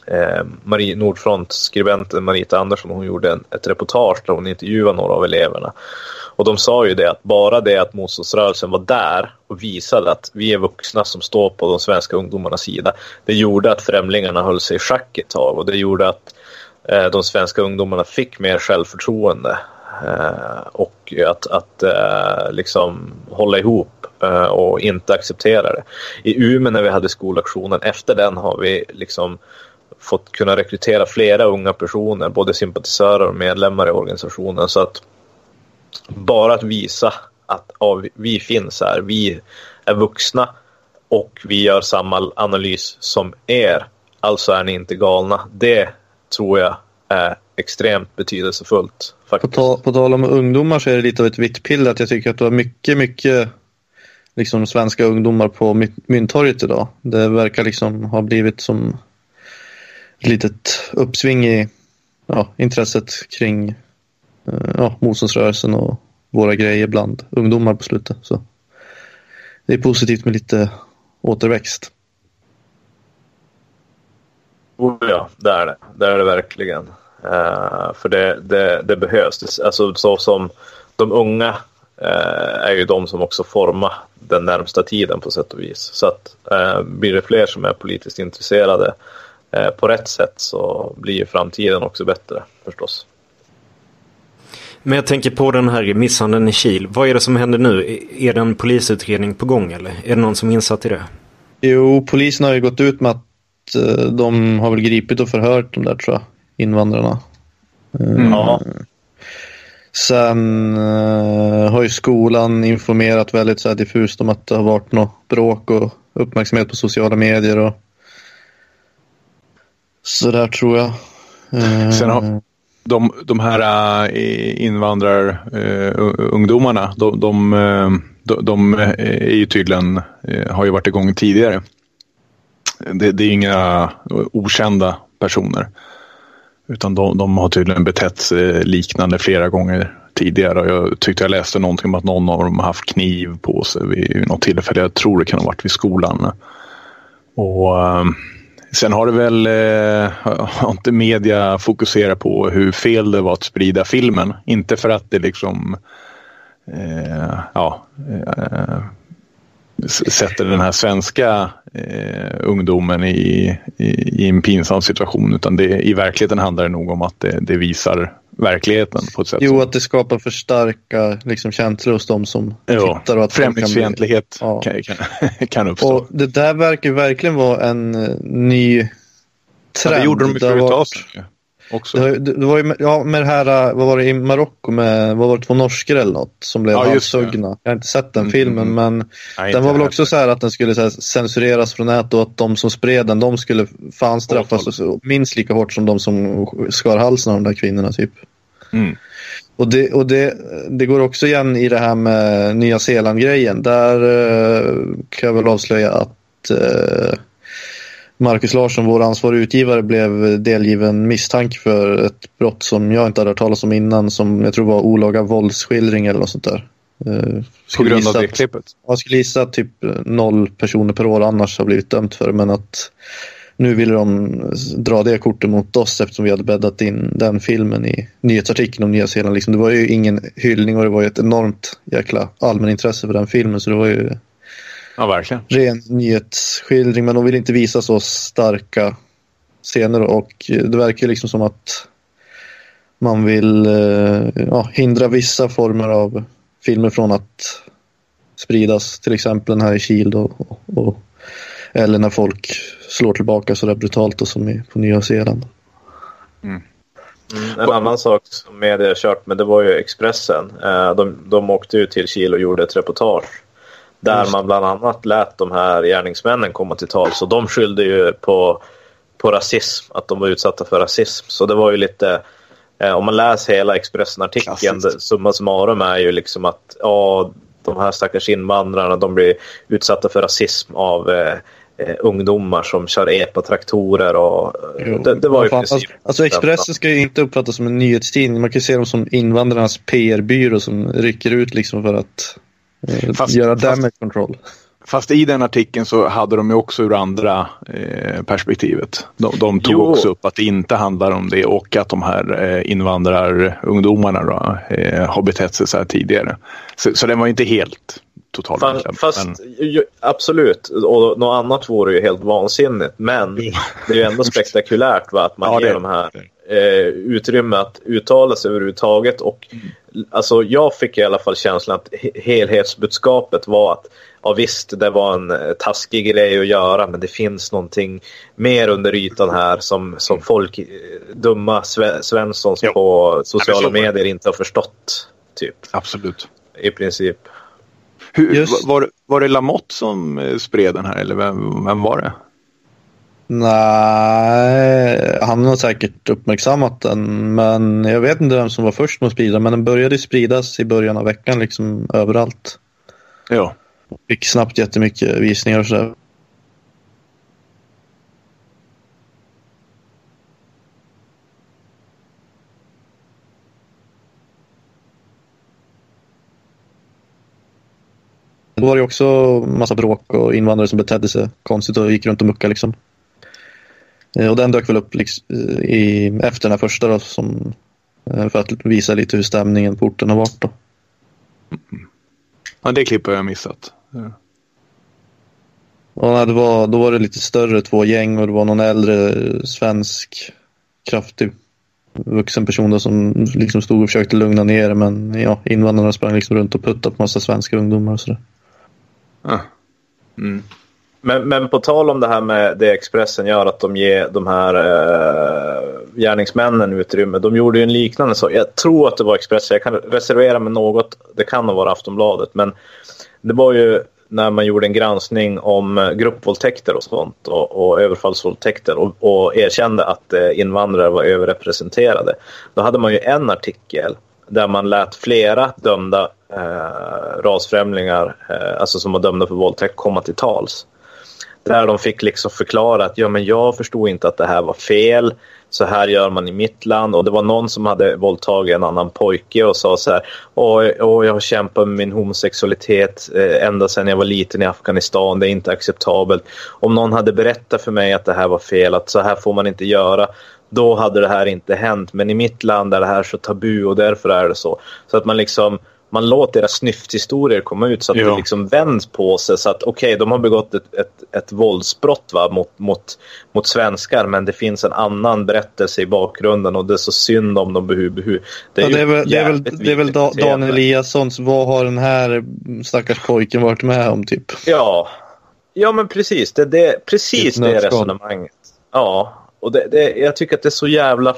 Marie Nordfront, skribenten Marita Andersson, hon gjorde en, ett reportage där hon intervjuade några av eleverna. Och de sa ju det, att bara det att motståndsrörelsen var där och visade att vi är vuxna som står på de svenska ungdomarnas sida, det gjorde att främlingarna höll sig i schack ett tag, och det gjorde att eh, de svenska ungdomarna fick mer självförtroende eh, och att, att eh, liksom hålla ihop eh, och inte acceptera det. I Umeå när vi hade skolaktionen, efter den har vi liksom fått kunna rekrytera flera unga personer, både sympatisörer och medlemmar i organisationen, så att bara att visa att ja, vi finns här, vi är vuxna och vi gör samma analys som er, alltså är ni inte galna. Det tror jag är extremt betydelsefullt. Faktiskt. På, ta, på tal om ungdomar så är det lite av ett vitt piller att jag tycker att det var mycket, mycket liksom svenska ungdomar på Mynttorget idag. Det verkar liksom ha blivit som ett litet uppsving i ja, intresset kring ja, motståndsrörelsen och våra grejer bland ungdomar på slutet. Så det är positivt med lite återväxt. Oh ja, det är det. Det är det verkligen. Uh, för det, det, det behövs. Alltså, så som de unga uh, är ju de som också formar den närmsta tiden på sätt och vis. Så att uh, blir det fler som är politiskt intresserade uh, på rätt sätt, så blir framtiden också bättre förstås. Men jag tänker på den här misshandeln i Kil. Vad är det som händer nu? Är det en polisutredning på gång, eller är det någon som är insatt i det? Jo, polisen har ju gått ut med att uh, de har väl gripit och förhört de där, tror jag, invandrarna. Mm. Uh, sen uh, har ju skolan informerat väldigt så här diffust om att det har varit något bråk och uppmärksamhet på sociala medier. Och Så där tror jag. Eh... Sen har de, de här uh, invandrarungdomarna, uh, de, de, uh, de, de är ju tydligen, uh, har ju varit igång tidigare. Det, det är inga okända personer. Utan de, de har tydligen betett sig liknande flera gånger tidigare. Jag tyckte jag läste någonting om att någon av dem har haft kniv på sig vid något tillfälle. Jag tror det kan ha varit vid skolan. Och um, sen har det väl eh, har inte media fokuserat på hur fel det var att sprida filmen. Inte för att det liksom eh, ja eh, sätter den här svenska eh, ungdomen i, i, i en pinsam situation, utan det, i verkligheten handlar det nog om att det, det visar verkligheten på ett sätt. Jo, som... att det skapar för starka liksom, känslor hos dem som jo, tittar. Och att främlingsfientlighet kan, bli... ja. kan, kan, kan uppstå. Och det där verkar verkligen vara en uh, ny trend. Ja, det gjorde de för det ett var... tag sedan också. Det, det, det var ju ja, med det här, vad var det i Marocko med, vad var det, två norskor eller något som blev ja, avsuggna. Jag har inte sett den mm, filmen, mm. men Nej, den var väl också det. så här att den skulle så här, censureras från nätet och att de som spred den, de skulle fan straffas så, minst lika hårt som de som skar halsen av de där kvinnorna typ. Mm. Och, det, och det, det går också igen i det här med Nya Zeeland-grejen. Där eh, kan jag väl avslöja att eh, Marcus Larsson, vår ansvarig utgivare, blev delgiven misstanke för ett brott som jag inte hade hört talas om innan, som jag tror var olaga våldsskildring eller något sånt där. Eh, På grund av det att, klippet? Jag skulle gissa att typ noll personer per år annars har blivit dömt för det, men att nu ville de dra det kortet mot oss eftersom vi hade bäddat in den filmen i nyhetsartikeln om Nya Zeeland. Liksom, det var ju ingen hyllning och det var ju ett enormt jäkla allmänintresse för den filmen, så det var ju ja, verkligen. Ren nyhetsskildring, men de vill inte visa så starka scener och det verkar liksom som att man vill ja, hindra vissa former av filmer från att spridas, till exempel den här i Kil och, och, och eller när folk slår tillbaka så där brutalt och som är på Nya Zeeland. Mm. Mm, en annan sak som media kört med, det var ju Expressen. De, de åkte ju till Kil och gjorde ett reportage där Just. man bland annat lät de här gärningsmännen komma till tal. Så de skyllde ju på, på rasism, att de var utsatta för rasism. Så det var ju lite, eh, om man läser hela Expressen-artikeln, summa summarum är ju liksom att ja, de här stackars invandrarna, de blir utsatta för rasism av eh, eh, ungdomar som kör epatraktorer och jo, det, det var ju fan, precis. Alltså, alltså Expressen ska ju inte uppfattas som en nyhetstidning. Man kan ju se dem som invandrarnas P R-byrå som rycker ut liksom för att eh, fast, göra damage fast, control. Fast i den artikeln så hade de ju också ur andra eh, perspektivet. De, de tog jo. också upp att det inte handlar om det och att de här eh, invandrarungdomarna då, eh, har betett sig så här tidigare. Så, så den var inte helt totalt. Fast, fast men... ju, absolut, och något annat vore ju helt vansinnigt, men det är ju ändå spektakulärt va, att man ja, ger det, de här eh, utrymme att uttala sig överhuvudtaget och mm. alltså jag fick i alla fall känslan att helhetsbudskapet var att ja visst, det var en taskig grej att göra, men det finns någonting mer under ytan här som, som folk, dumma Svenssons jo. på sociala medier inte har förstått typ. Absolut. I princip. Hur, var, var det Lamotte som spred den här eller vem, vem var det? Nej, han har säkert uppmärksammat den, men jag vet inte vem som var först med att sprida, men den började spridas i början av veckan liksom överallt. Ja. Fick snabbt jättemycket visningar och sådär. Det var ju också massa bråk och invandrare som betedde sig konstigt och gick runt och muckade liksom. Och den dök väl upp liksom, i, efter den här första då, som, för att visa lite hur stämningen på orten har varit då. Mm. Ja, det klippet har jag missat. Ja. Och det var, då var det lite större två gäng och det var någon äldre svensk kraftig vuxen person då, som liksom stod och försökte lugna ner, men ja, invandrarna sprang liksom runt och puttade på massa svenska ungdomar och sådär. Ah. Mm. Men, men på tal om det här med det Expressen gör att de ger de här eh, gärningsmännen utrymme. De gjorde ju en liknande sak. Jag tror att det var Expressen. Jag kan reservera mig något. Det kan ha varit Aftonbladet. Men det var ju när man gjorde en granskning om gruppvåldtäkter och sånt och, och överfallsvåldtäkter och, och erkände att eh, invandrare var överrepresenterade. Då hade man ju en artikel där man lät flera dömda eh, rasfrämlingar, eh, alltså som var dömda för våldtäkt, komma till tals. Där de fick liksom förklara att ja, men jag förstod inte att det här var fel. Så här gör man i mitt land. Och det var någon som hade våldtagit en annan pojke och sa så här: åh, åh, jag har kämpat med min homosexualitet eh, ända sedan jag var liten i Afghanistan. Det är inte acceptabelt. Om någon hade berättat för mig att det här var fel, att så här får man inte göra, då hade det här inte hänt. Men i mitt land är det här så tabu och därför är det så. Så att man liksom man låter deras snyfthistorier komma ut så att ja. det liksom vänds på sig. Så att okej, okay, de har begått ett, ett, ett våldsbrott va, mot, mot, mot svenskar, men det finns en annan berättelse i bakgrunden och det är så synd om de behu, behu. Det är, ja, det är väl, det är väl, det är väl da, Dan Eliassons, vad har den här stackars pojken varit med om typ? Ja, ja men precis. Det, det, precis det resonemanget. Ja, och det, det, jag tycker att det är så jävla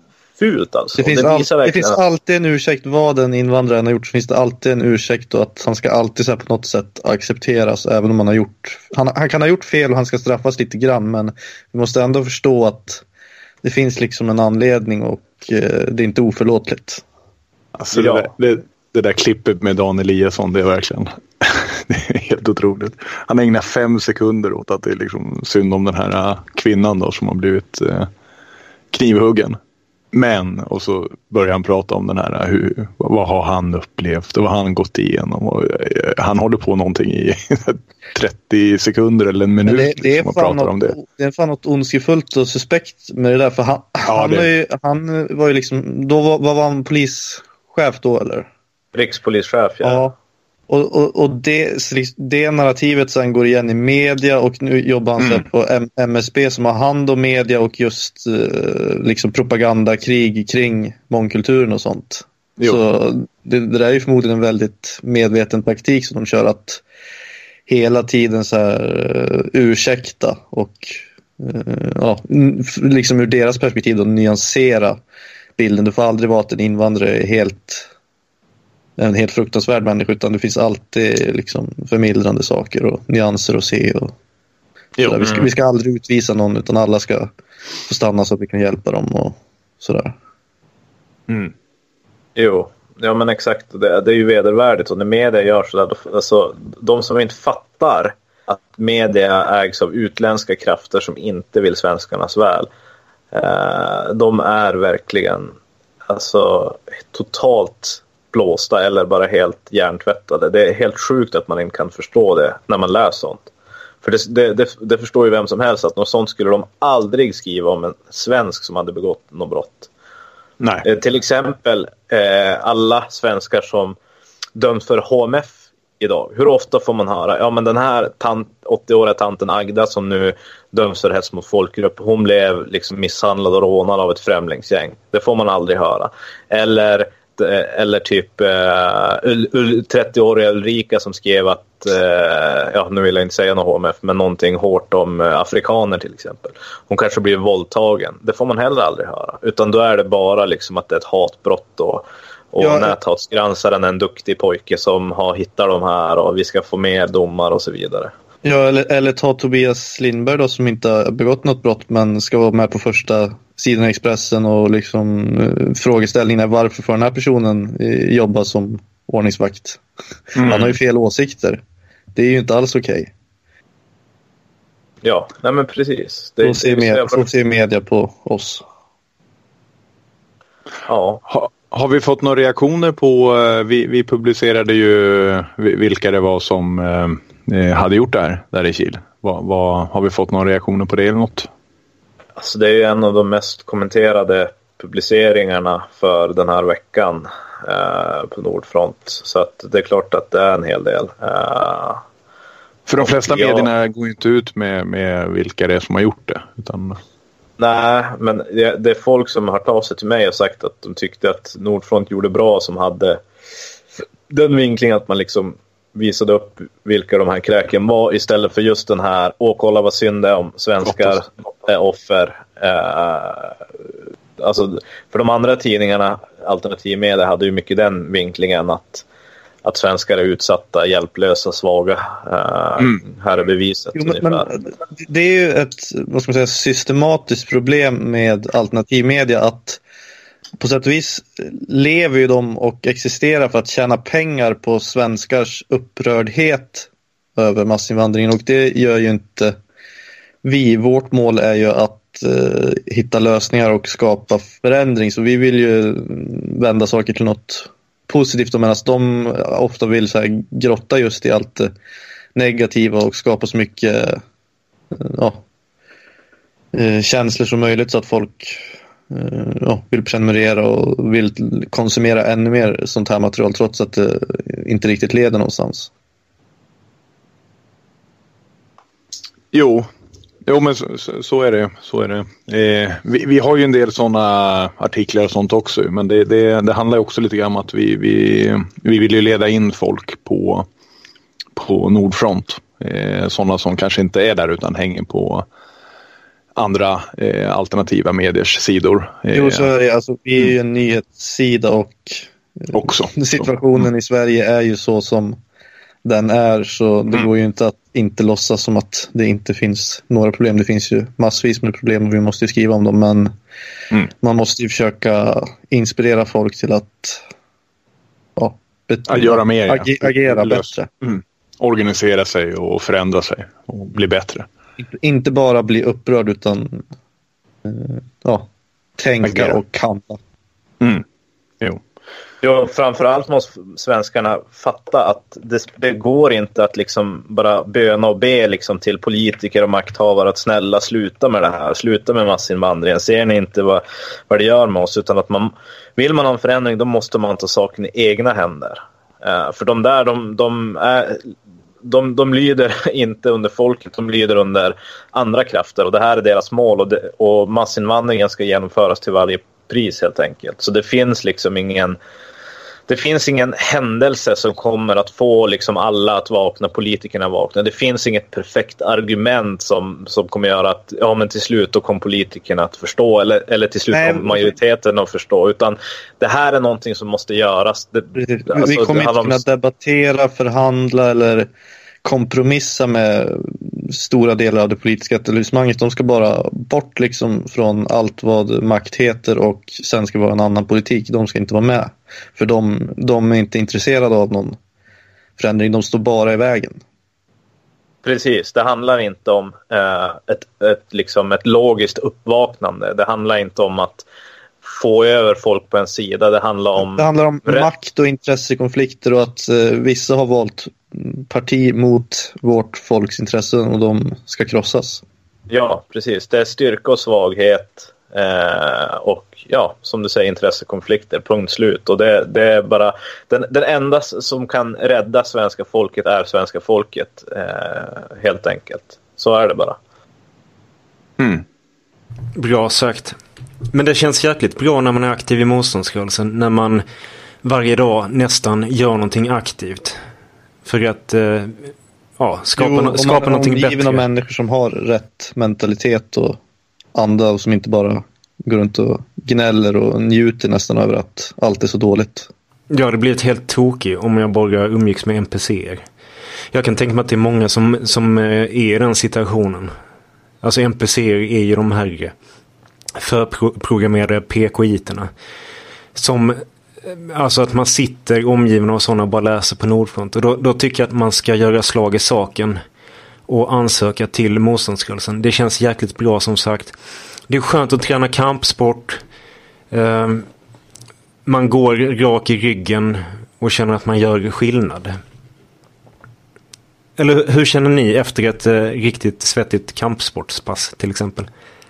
fult alltså. Det finns, all, det finns alltid en ursäkt vad den invandraren har gjort, så finns det alltid en ursäkt och att han ska alltid så här, på något sätt accepteras även om han har gjort han, han kan ha gjort fel och han ska straffas lite grann, men vi måste ändå förstå att det finns liksom en anledning och eh, det är inte oförlåtligt. Alltså ja. det, där, det, det där klippet med Dan Eliasson, det är verkligen det är helt otroligt. Han ägnar fem sekunder åt att det är liksom synd om den här kvinnan då som har blivit eh, knivhuggen. Men, och så börjar han prata om den här, hur, vad har han upplevt och vad har han gått igenom. Och, eh, han håller på någonting i trettio sekunder eller en minut. Det, det, är liksom, fan något, om det. det är fan något ondskefullt och suspekt med det där. För han, ja, han, det. Var, ju, han var ju liksom, då var, var han polischef då eller? Rikspolischef, ja. ja. Och, och, och det, det narrativet sen går igen i media och nu jobbar han mm. på M- MSB som har hand om media och just eh, liksom propagandakrig kring mångkulturen och sånt. Jo. Så det, det där är ju förmodligen en väldigt medveten taktik som de kör, att hela tiden så här uh, ursäkta och uh, ja, liksom ur deras perspektiv då nyansera bilden. Det får aldrig vara att en invandrare är helt en helt fruktansvärd människa, utan det finns alltid liksom förmildrande saker och nyanser att se. Och jo, vi, ska, mm. vi ska aldrig utvisa någon, utan alla ska få stanna så att vi kan hjälpa dem och sådär. Mm. Jo, ja men exakt. Det, det är ju vedervärdigt, och när media gör sådär, då, alltså, de som inte fattar att media ägs av utländska krafter som inte vill svenskarnas väl, eh, de är verkligen alltså totalt blåsta eller bara helt hjärntvättade. Det är helt sjukt att man inte kan förstå det när man läser sånt. För det, det, det, det förstår ju vem som helst att något sånt skulle de aldrig skriva om en svensk som hade begått något brott. Nej. Eh, till exempel eh, alla svenskar som döms för H M F idag. Hur ofta får man höra? Ja, men den här tant, åttio-åriga tanten Agda som nu döms för hets mot folkgrupp, hon blev liksom misshandlad och rånad av ett främlingsgäng. Det får man aldrig höra. Eller Eller typ uh, trettio-åriga Ulrika som skrev att, uh, ja nu vill jag inte säga något H M F, men någonting hårt om uh, afrikaner till exempel. Hon kanske blir våldtagen. Det får man heller aldrig höra. Utan då är det bara liksom att det är ett hatbrott och, och ja, näthatsgranskaren är en duktig pojke som har hittat de här och vi ska få mer domar och så vidare. Ja, eller, eller ta Tobias Lindberg då, som inte har begått något brott men ska vara med på första sidan i Expressen och liksom uh, frågeställningen är varför får den här personen uh, jobba som ordningsvakt? Mm. Han har ju fel åsikter. Det är ju inte alls okej. Okay. Ja, nej men precis. Det, så, ser med, jävla... så ser media på oss. Ja. Ha, har vi fått några reaktioner på, uh, vi, vi publicerade ju vilka det var som uh, hade gjort det här där i Kil. Vad, vad, har vi fått några reaktioner på det eller något? Alltså det är ju en av de mest kommenterade publiceringarna för den här veckan eh, på Nordfront. Så att det är klart att det är en hel del. Eh, för de flesta jag, medierna går inte ut med, med vilka det är som har gjort det. Utan... Nej, men det, det är folk som har hört av sig till mig och sagt att de tyckte att Nordfront gjorde bra, som hade den vinklingen att man liksom visade upp vilka de här kräken var istället för just den här, åh kolla vad synd det är om svenskar är offer. Eh, alltså, för de andra tidningarna, alternativmedia, hade ju mycket den vinklingen att att svenskar är utsatta, hjälplösa, svaga. Uh, mm. Här är beviset. Jo, men, men, det är ju ett, vad ska man säga, systematiskt problem med alternativmedia att på sätt och vis lever ju de och existerar för att tjäna pengar på svenskars upprördhet över massinvandringen, och det gör ju inte vi. Vårt mål är ju att uh, hitta lösningar och skapa förändring, så vi vill ju vända saker till något positivt, medan de ofta vill så här grotta just i allt det negativa och skapa så mycket ja, känslor som möjligt, så att folk ja, vill prenumerera och vill konsumera ännu mer sånt här material, trots att det inte riktigt leder någonstans. Jo, jo men så, så är det. Så är det. Eh, vi, vi har ju en del sådana artiklar och sånt också, men det, det, det handlar också lite grann om att vi, vi, vi vill ju leda in folk på, på Nordfront. Eh, sådana som kanske inte är där utan hänger på andra eh, alternativa mediers sidor. Eh, jo, så är det. Alltså, vi är ju en nyhetssida och också. situationen mm. i Sverige är ju så som den är, så det mm. går ju inte att inte låtsas som att det inte finns några problem. Det finns ju massvis med problem och vi måste ju skriva om dem, men mm. man måste ju försöka inspirera folk till att ja, bet- att göra mer, ag- ja. agera Lös. bättre. Mm. Organisera sig och förändra sig och bli bättre. Inte bara bli upprörd utan eh, ja, tänka agera. Och handla. Mm. Jo. Ja, framförallt måste svenskarna fatta att det, det går inte att liksom bara böna och be liksom till politiker och makthavare att snälla sluta med det här, sluta med massinvandringen. Ser ni inte vad, vad det gör med oss, utan att man, vill man ha en förändring, då måste man ta saken i egna händer. Uh, för de där, de, de, är, de, de lyder inte under folket, de lyder under andra krafter, och det här är deras mål, och, det, och massinvandringen ska genomföras till varje pris helt enkelt. Så det finns liksom ingen Det finns ingen händelse som kommer att få liksom alla att vakna, politikerna vakna. Det finns inget perfekt argument som, som kommer göra att ja, men till slut då kom politikerna att förstå, eller, eller till slut kom majoriteten att förstå. Utan det här är någonting som måste göras. Det, alltså, vi kommer inte kunna om... debattera, förhandla eller kompromissa med stora delar av det politiska etablissemanget. De ska bara bort liksom från allt vad makt heter, och sen ska vara en annan politik. De ska inte vara med. För de, de är inte intresserade av någon förändring. De står bara i vägen. Precis, det handlar inte om eh, ett, ett, liksom ett logiskt uppvaknande. Det handlar inte om att få över folk på en sida. Det handlar om, det handlar om makt och intressekonflikter, och att eh, vissa har valt parti mot vårt folks intressen och de ska krossas. Ja, precis. Det är styrka och svaghet eh, och ja, som du säger, intressekonflikter, punkt slut. Och det, det är bara den, den enda som kan rädda svenska folket är svenska folket, eh, helt enkelt. Så är det bara. Mm. Bra sagt. Men det känns jäkligt bra när man är aktiv i motståndsrörelsen, när man varje dag nästan gör någonting aktivt för att eh, ja, skapa, jo, no- skapa någonting bättre. Omgivna människor som har rätt mentalitet och anda, och som inte bara går runt och gnäller och njuter nästan över att allt är så dåligt. Ja, det blir ett helt tokigt om jag bara umgicks med N P C-er. Jag kan tänka mig att det är många som, som är i den situationen. Alltså N P C-er är ju de här förprogrammerade P K I-terna som, alltså att man sitter omgiven av sådana och bara läser på Nordfront, och då, då tycker jag att man ska göra slag i saken och ansöka till motståndsrörelsen. Det känns jäkligt bra, som sagt. Det är skönt att träna kampsport. Uh, man går rak i ryggen och känner att man gör skillnad. Eller hur känner ni efter ett uh, riktigt svettigt kampsportspass till exempel?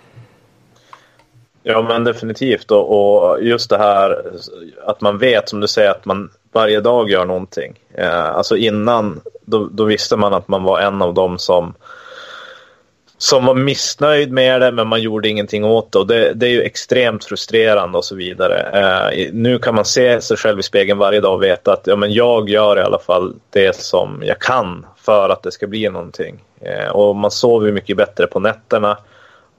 Ja, men definitivt. Och, och just det här att man vet, som du säger, att man varje dag gör någonting. Eh, alltså innan, då, då visste man att man var en av dem som som var missnöjd med det, men man gjorde ingenting åt det. Och det, det är ju extremt frustrerande och så vidare. Eh, nu kan man se sig själv i spegeln varje dag och veta att ja, men jag gör i alla fall det som jag kan för att det ska bli någonting. Eh, och man sover mycket bättre på nätterna.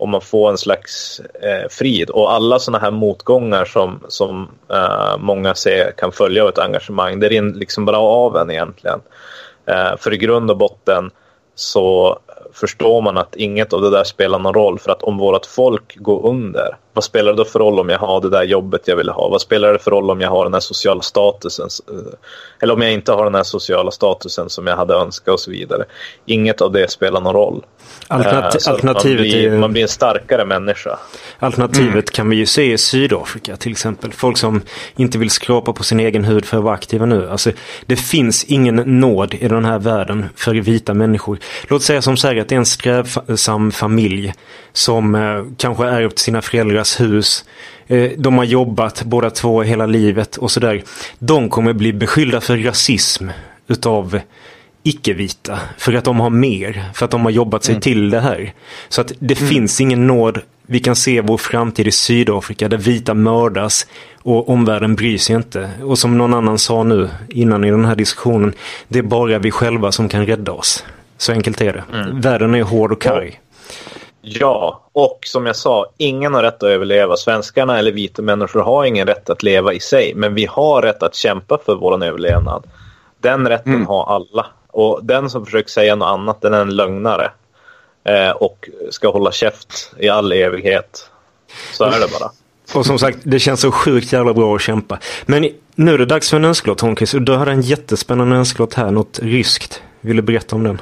och man får en slags eh, frid. Och alla såna här motgångar som, som eh, många ser kan följa av ett engagemang, det är liksom bara av en egentligen. Eh, för i grund och botten så förstår man att inget av det där spelar någon roll. För att om vårt folk går under, vad spelar det då för roll om jag har det där jobbet jag vill ha? Vad spelar det för roll om jag har den här sociala statusen? Eller om jag inte har den här sociala statusen som jag hade önskat och så vidare. Inget av det spelar någon roll. Alternati- uh, alternativet man, blir, är ju... man blir en starkare människa. Alternativet mm. kan vi ju se i Sydafrika till exempel. Folk som inte vill skrapa på sin egen hud för att vara aktiva nu. Alltså, det finns ingen nåd i den här världen för vita människor. Låt säga som säger att det är en strävsam familj som eh, kanske är upp till sina föräldrars hus. Eh, de har jobbat båda två hela livet och sådär. De kommer bli beskyllda för rasism utav icke-vita för att de har mer, för att de har jobbat sig mm. till det här. Så att det mm. finns ingen nåd. Vi kan se vår framtid i Sydafrika där vita mördas och omvärlden bryr sig inte. Och som någon annan sa nu innan i den här diskussionen, det är bara vi själva som kan rädda oss. Så enkelt är det. Mm. Världen är hård och karg. Ja, och som jag sa, ingen har rätt att överleva. Svenskarna eller vita människor har ingen rätt att leva i sig, men vi har rätt att kämpa för vår överlevnad. Den rätten mm. har alla. Och den som försöker säga något annat, den är en lögnare. Eh, och ska hålla käft i all evighet. Så är det bara. Och som sagt, det känns så sjukt jävla bra att kämpa. Men nu är det dags för en önskelåt, Holmqvist. Och du har en jättespännande önskelåt här, något ryskt. Vill du berätta om den?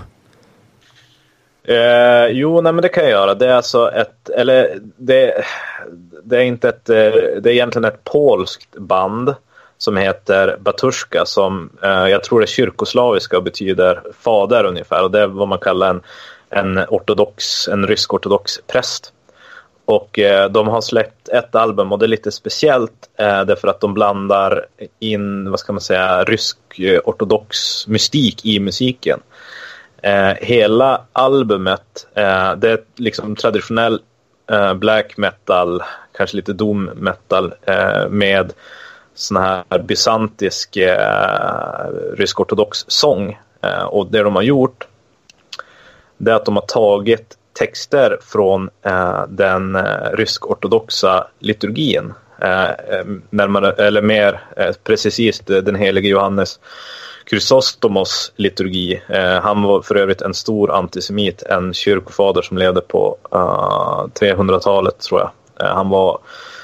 Eh, jo, nej men det kan jag göra. Det är alltså ett, eller det, det är inte ett, det är egentligen ett polskt band som heter Batushka, som eh, jag tror är kyrkoslaviska och betyder fader ungefär. Och det är vad man kallar en, en ortodox, en rysk-ortodox präst. Och eh, de har släppt ett album och det är lite speciellt eh, därför att de blandar in, vad ska man säga, rysk-ortodox mystik i musiken. Eh, hela albumet, eh, det är liksom traditionell eh, black metal, kanske lite doom metal eh, med sån här bysantisk eh, rysk-ortodox sång. Eh, och det de har gjort, det är att de har tagit texter från eh, den eh, rysk-ortodoxa liturgin. Eh, närmare, eller mer eh, precis den helige Johannes Chrysostomos liturgi. Eh, han var för övrigt en stor antisemit, en kyrkofader som levde på uh, trehundratalet tror jag. Eh, han var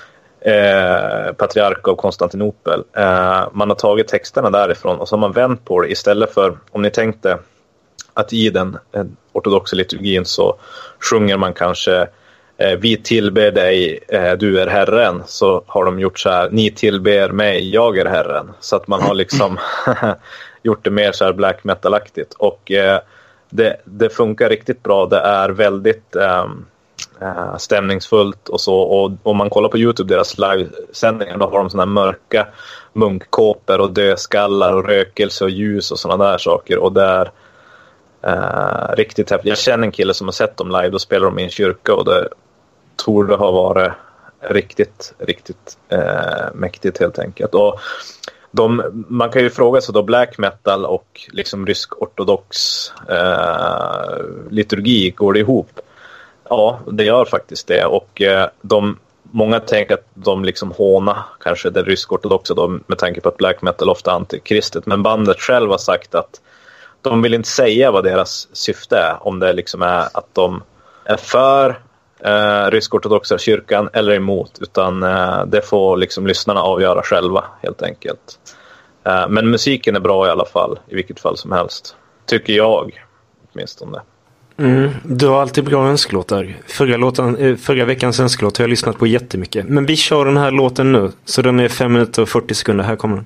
eh, patriark av Konstantinopel. Eh, man har tagit texterna därifrån och så har man vänt på det istället för, om ni tänkte att i den eh, ortodoxa liturgin så sjunger man kanske eh, vi tillber dig, eh, du är Herren, så har de gjort så här, ni tillber mig, jag är Herren. Så att man har liksom gjort det mer så här black metal-aktigt. Och eh, det, det funkar riktigt bra. Det är väldigt eh, eh, stämningsfullt och så. Och om man kollar på YouTube, deras livesändningar, då har de såna här mörka munkkåpor och dödskallar och rökelse och ljus och såna där saker. Och det är eh, riktigt häftigt. Jag känner en kille som har sett dem live. Då spelar de i en kyrka och det tror det har varit riktigt, riktigt eh, mäktigt helt enkelt. Och De, man kan ju fråga sig då, black metal och liksom rysk-ortodox eh, liturgi, går det ihop? Ja, det gör faktiskt det. Och eh, de, många tänker att de liksom håna kanske det rysk-ortodoxa då, med tanke på att black metal ofta är antikristet. Men bandet själv har sagt att de vill inte säga vad deras syfte är. Om det liksom är att de är för Eh, rysk-ortodoxa kyrkan eller emot, utan eh, det får liksom lyssnarna avgöra själva helt enkelt. Eh, men musiken är bra i alla fall, i vilket fall som helst, tycker jag åtminstone. Mm, du har alltid bra önskelåtar. Förra, låten, förra veckans önskelåt har jag lyssnat på jättemycket, men vi kör den här låten nu, så den är fem minuter och fyrtio sekunder. Här kommer den.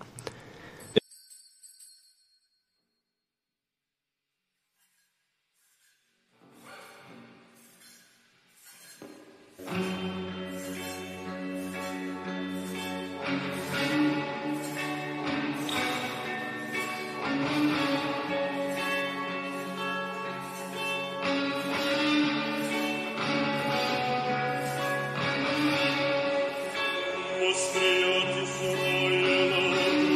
Остриоти своє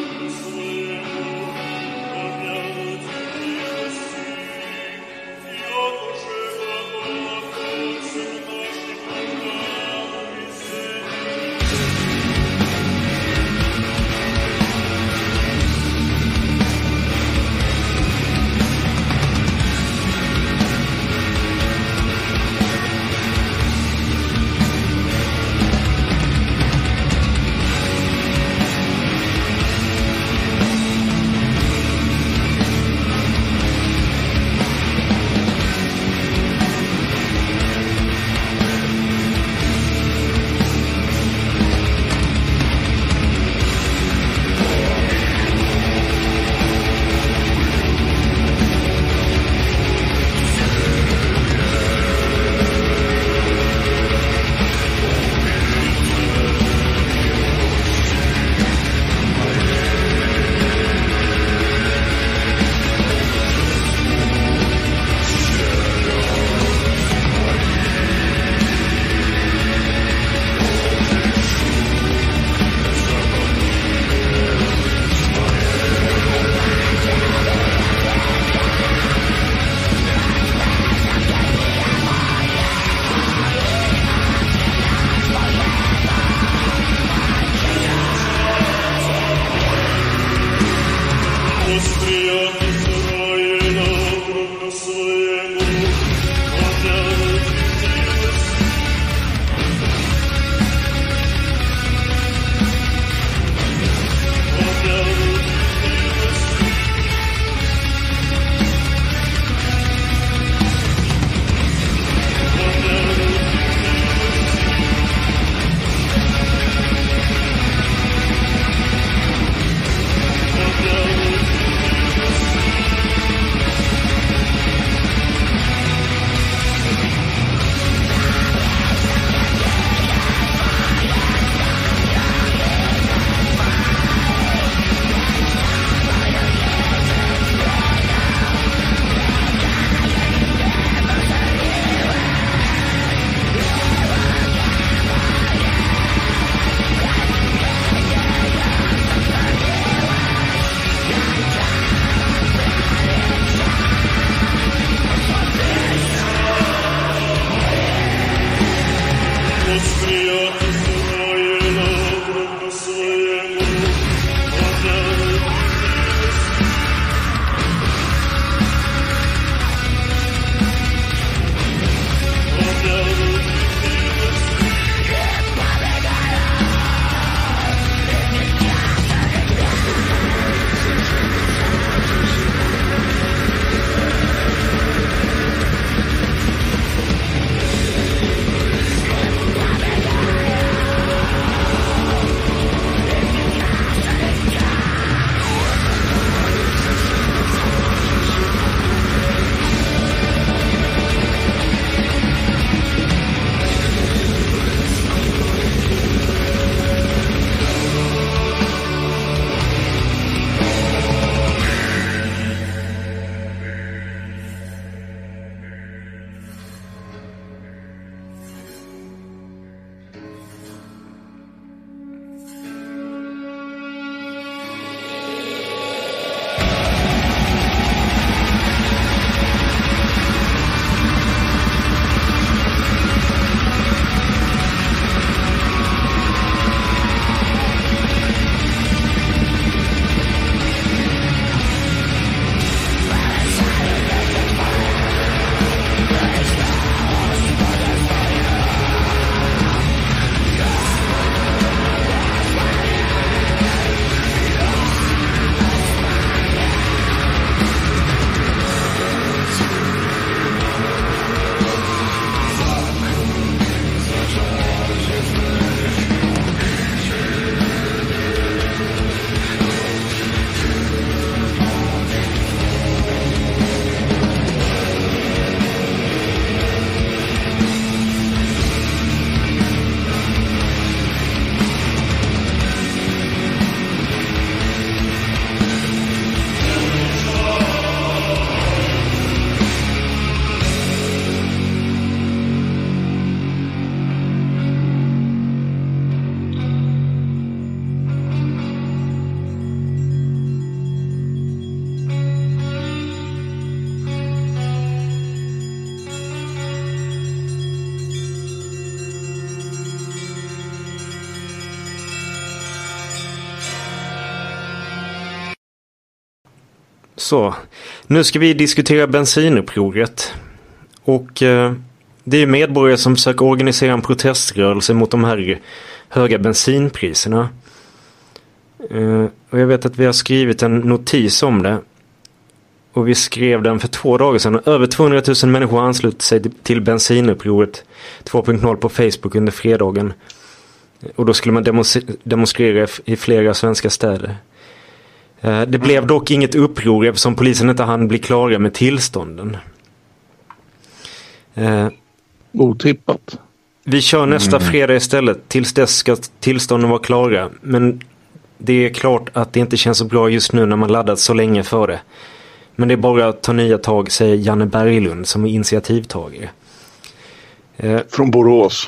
Så, nu ska vi diskutera bensinupproret. Och eh, det är medborgare som försöker organisera en proteströrelse mot de här höga bensinpriserna. Eh, och jag vet att vi har skrivit en notis om det. Och vi skrev den för två dagar sedan. Över tvåhundratusen människor ansluter sig till bensinupproret två punkt noll på Facebook under fredagen. Och då skulle man demonstra- demonstrera i flera svenska städer. Det blev dock inget uppror eftersom polisen inte hann bli klara med tillstånden. Otippat. Vi kör nästa mm. fredag istället. Tills dess ska tillstånden vara klara. Men det är klart att det inte känns så bra just nu när man laddat så länge för det. Men det är bara att ta nya tag, säger Janne Berglund som är initiativtagare. Från Borås.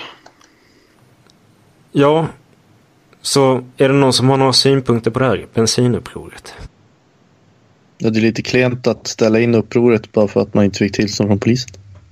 Ja, så är det någon som har några synpunkter på det här bensinupproret? Ja, det är lite klent att ställa in upproret bara för att man inte fick tillstånd från polisen.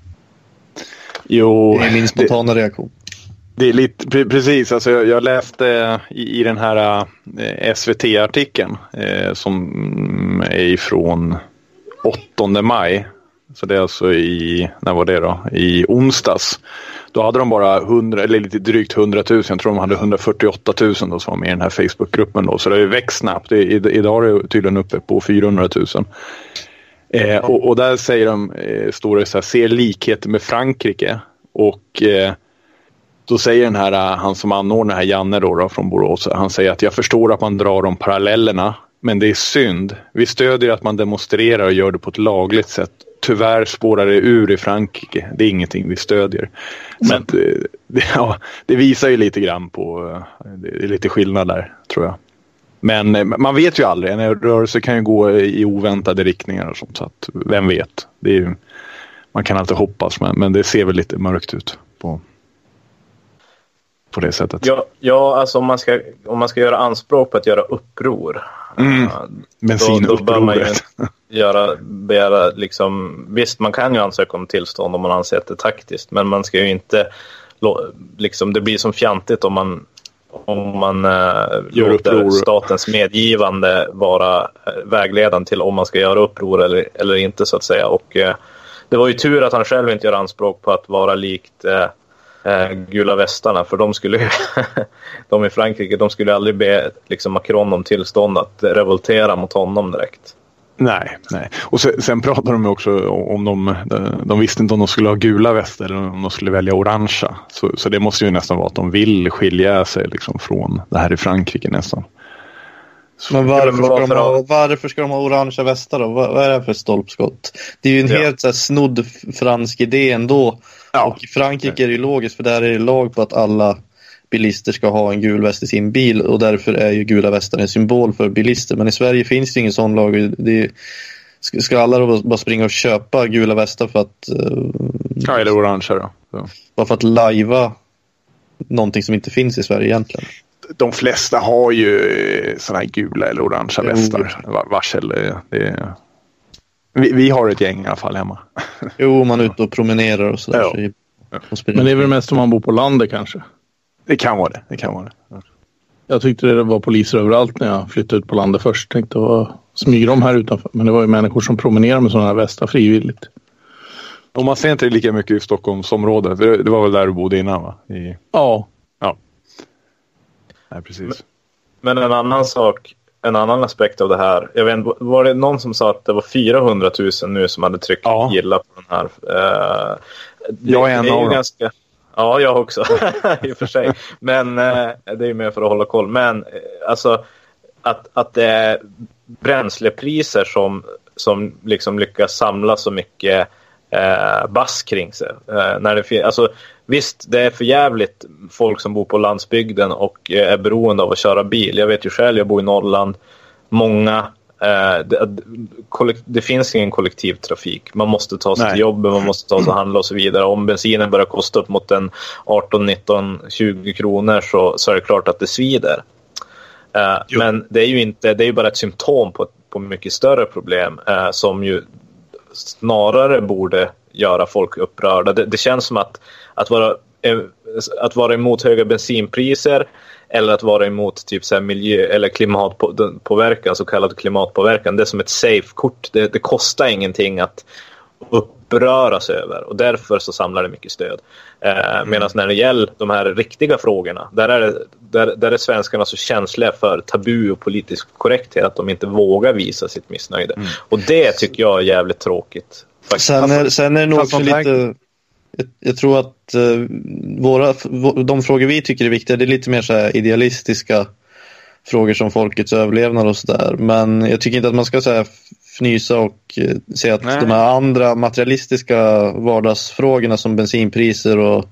Jo, det är min spontana det, reaktion. Det är lite, pre- precis, alltså jag, jag läste i, i den här eh, S V T-artikeln eh, som är ifrån åttonde maj. Så det är alltså i, när var det då? I onsdags. Då hade de bara hundra, eller lite drygt hundratusen. Jag tror de hade hundrafyrtioåtta tusen då som var med i den här Facebookgruppen då. Så det har ju växt snabbt. Det, i, idag är det tydligen uppe på fyrahundratusen. Eh, och, och där säger de, eh, står det så här, ser likheter med Frankrike. Och eh, då säger den här, han som anordnar här, Janne då, då från Borås. Han säger att jag förstår att man drar de parallellerna. Men det är synd. Vi stödjer att man demonstrerar och gör det på ett lagligt sätt. Tyvärr spårar det ur i Frankrike. Det är ingenting vi stödjer. Men det, ja, det visar ju lite grann på... Det är lite skillnad där, tror jag. Men man vet ju aldrig. En rörelse kan ju gå i oväntade riktningar och sånt. Så att, vem vet? Det är ju, man kan alltid hoppas, men, men det ser väl lite mörkt ut på, på det sättet. Ja, ja alltså om man, ska, om man ska göra anspråk på att göra uppror... Mm. Då, då bör man ju göra, begära, liksom, visst man kan ju ansöka om tillstånd om man anser det taktiskt, men man ska ju inte liksom, det blir som fjantigt om man om man äh, låter statens medgivande vara äh, vägledande till om man ska göra uppror eller, eller inte så att säga. Och äh, det var ju tur att han själv inte gör anspråk på att vara likt äh, Eh, gula västarna, för de skulle de i Frankrike, de skulle aldrig be liksom Macron om tillstånd att revoltera mot honom direkt. Nej, nej. Och sen, sen pratar de också om de, de visste inte om de skulle ha gula västar eller om de skulle välja orangea. Så, så det måste ju nästan vara att de vill skilja sig liksom från det här i Frankrike nästan. Så, men varför ska, de ha, varför ska de ha orangea västar då? Vad, vad är det för stolpskott? Det är ju en ja. helt så här, snodd fransk idé ändå. Ja. Och i Frankrike är det ju logiskt, för där är det lag på att alla bilister ska ha en gul väst i sin bil, och därför är ju gula västar en symbol för bilister. Men i Sverige finns det ingen sån lag. Det är, ska alla då bara springa och köpa gula västar för att... Uh, ja, eller orangea då. Så. Bara för att lajva någonting som inte finns i Sverige egentligen. De flesta har ju såna här gula eller orangea västar. Varsel, det är... Vi, vi har ett gäng i alla fall hemma. Jo, man är ute och promenerar och sådär. Ja. Så men det är väl mest om man bor på landet kanske? Det kan vara det. Det kan vara det. Ja. Jag tyckte det var poliser överallt när jag flyttade ut på landet först. Tänkte vad smyger de här utanför? Men det var ju människor som promenerar med sådana här västar frivilligt. Och man ser inte lika mycket i Stockholmsområdet. Det var väl där du bodde innan, va? I... Ja. Ja. Nej, precis. Men, men en annan sak... En annan aspekt av det här. Jag vet, var det någon som sa att det var fyrahundratusen nu som hade tryckt ja. gilla på den här? Uh, det, jag är en av dem. Ganska... Ja, jag också. I och för sig. Men uh, det är ju mer för att hålla koll. Men uh, alltså att, att det är bränslepriser som, som liksom lyckas samla så mycket uh, bass kring sig. Uh, när det, alltså, visst, det är för jävligt folk som bor på landsbygden och eh, är beroende av att köra bil. Jag vet ju själv, jag bor i Norrland. Många, eh, det, kollekt, det finns ingen kollektivtrafik. Man måste ta sig Nej. till jobbet, man måste ta sig och handla och så vidare. Om bensinen börjar kosta upp mot en arton, nitton, tjugo kronor så, så är det klart att det svider. Eh, men det är ju inte, det är ju bara ett symptom på, på mycket större problem eh, som ju snarare borde göra folk upprörda. Det, det känns som att, att vara att vara emot höga bensinpriser eller att vara emot typ så här miljö eller klimatpåverkan, så kallad klimatpåverkan. Det är som ett safe-kort. Det, det kostar ingenting att uppröras över, och därför så samlar det mycket stöd. Eh, mm. Medan när det gäller de här riktiga frågorna, där är, det, där, där är svenskarna så känsliga för tabu och politisk korrekthet att de inte vågar visa sitt missnöje. Mm. Och det tycker jag är jävligt tråkigt. Sen är, sen är det nog också lite... Jag, jag tror att uh, våra, de frågor vi tycker är viktiga, det är lite mer så här idealistiska frågor som folkets överlevnad och sådär. Men jag tycker inte att man ska så här fnysa och uh, säga att Nej. de här andra materialistiska vardagsfrågorna som bensinpriser och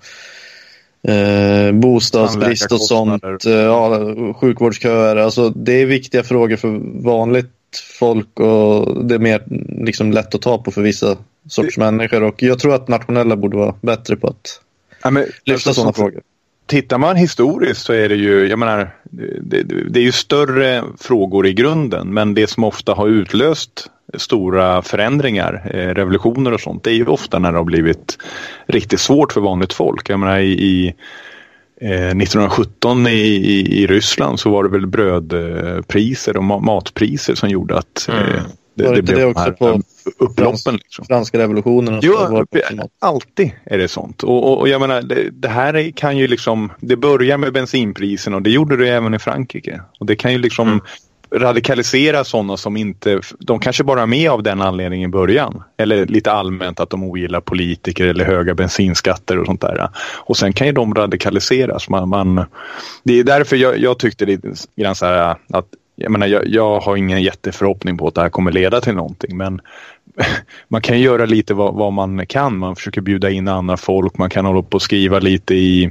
uh, bostadsbrist och sånt, uh, ja, sjukvårdsköer, alltså det är viktiga frågor för vanligt folk, och det är mer liksom lätt att ta på för vissa sorts det... människor, och jag tror att nationella borde vara bättre på att ja, men, lyfta alltså, sådana frågor. Tittar man historiskt så är det ju, jag menar, det, det, det är ju större frågor i grunden, men det som ofta har utlöst stora förändringar, eh, revolutioner och sånt, det är ju ofta när det har blivit riktigt svårt för vanligt folk. Jag menar, i, i eh, nittonhundrasjutton i, i, i Ryssland så var det väl brödpriser och matpriser som gjorde att eh, mm. det, det, det blev det också på upploppen. Frans, liksom. Franska revolutionen. Och jo, så alltid är det sånt. Och, och, och jag menar, det, det här kan ju liksom, det börjar med bensinprisen, och det gjorde det även i Frankrike. Och det kan ju liksom mm. radikalisera sådana som inte, de kanske bara är med av den anledningen i början. Eller lite allmänt att de ogillar politiker eller höga bensinskatter och sånt där. Och sen kan ju de radikaliseras. Man, man, det är därför jag, jag tyckte lite grann så här att Jag menar, jag, jag har ingen jätteförhoppning på att det här kommer leda till någonting, men man kan göra lite vad, vad man kan. Man försöker bjuda in andra folk, man kan hålla på och skriva lite i,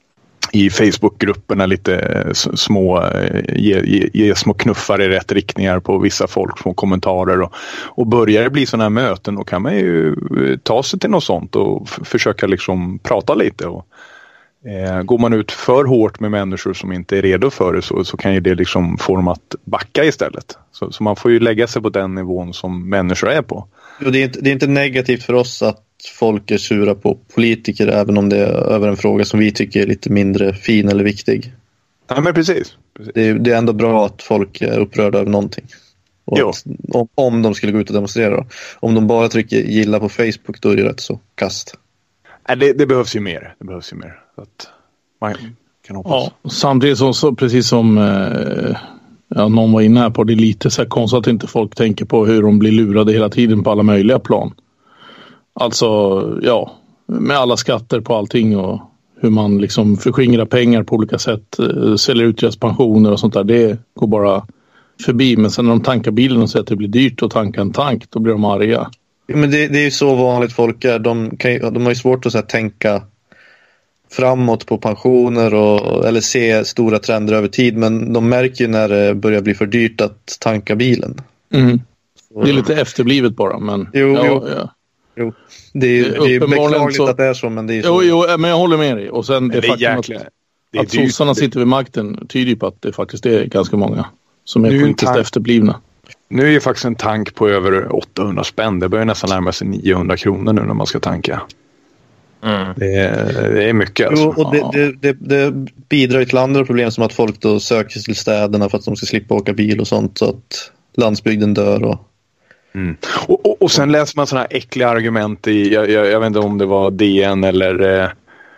i Facebookgrupperna, lite små, ge, ge, ge små knuffar i rätt riktningar på vissa folk, små kommentarer, och, och börjar det bli sådana här möten, då kan man ju ta sig till något sånt och f- försöka liksom prata lite. Och Eh, går man ut för hårt med människor som inte är redo för det, så, så kan ju det liksom få dem att backa istället. Så, så man får ju lägga sig på den nivån som människor är på. Jo, det är inte, det är inte negativt för oss att folk är sura på politiker, även om det är över en fråga som vi tycker är lite mindre fin eller viktig. Ja, men precis. precis. Det, är, det är ändå bra att folk är upprörda över någonting. Och att, om, om de skulle gå ut och demonstrera då. Om de bara trycker gilla på Facebook, då är det rätt så kast. Nej, det, det behövs ju mer. Det behövs ju mer. Så att man kan hoppas. Ja, samtidigt så, så precis som eh, ja, någon var inne här på, det är lite så här konstigt att inte folk tänker på hur de blir lurade hela tiden på alla möjliga plan. Alltså, ja, med alla skatter på allting och hur man liksom förskingrar pengar på olika sätt, eh, säljer ut deras pensioner och sånt där, det går bara förbi. Men sen när de tankar bilen och säger att det blir dyrt att tanka en tank, då blir de arga. Ja, men det, det är ju så vanligt folk är. De, kan, de har ju svårt att så här, tänka framåt på pensioner och, eller se stora trender över tid, men de märker ju när det börjar bli för dyrt att tanka bilen. Mm. Det är lite efterblivet bara, men jo, ja, jo. Ja. jo. Det är, det är beklagligt så... att det är så, men det är så. Jo, jo, men jag håller med dig. Och sen det, det faktum jäkla... att, det att sossarna sitter vid makten tyder ju på att det faktiskt är ganska många som är nu politiskt tank... efterblivna. Nu är ju faktiskt en tank på över åttahundra spänn. Det börjar nästan närma sig niohundra kronor nu när man ska tanka. Mm. Det, är, det är mycket. Alltså. Jo, och det, det, det, det bidrar till andra problem, som att folk då söker sig till städerna för att de ska slippa åka bil och sånt, så att landsbygden dör. Och... Mm. Och, och, och sen läser man sådana här äckliga argument i, jag, jag, jag vet inte om det var D N eller eh,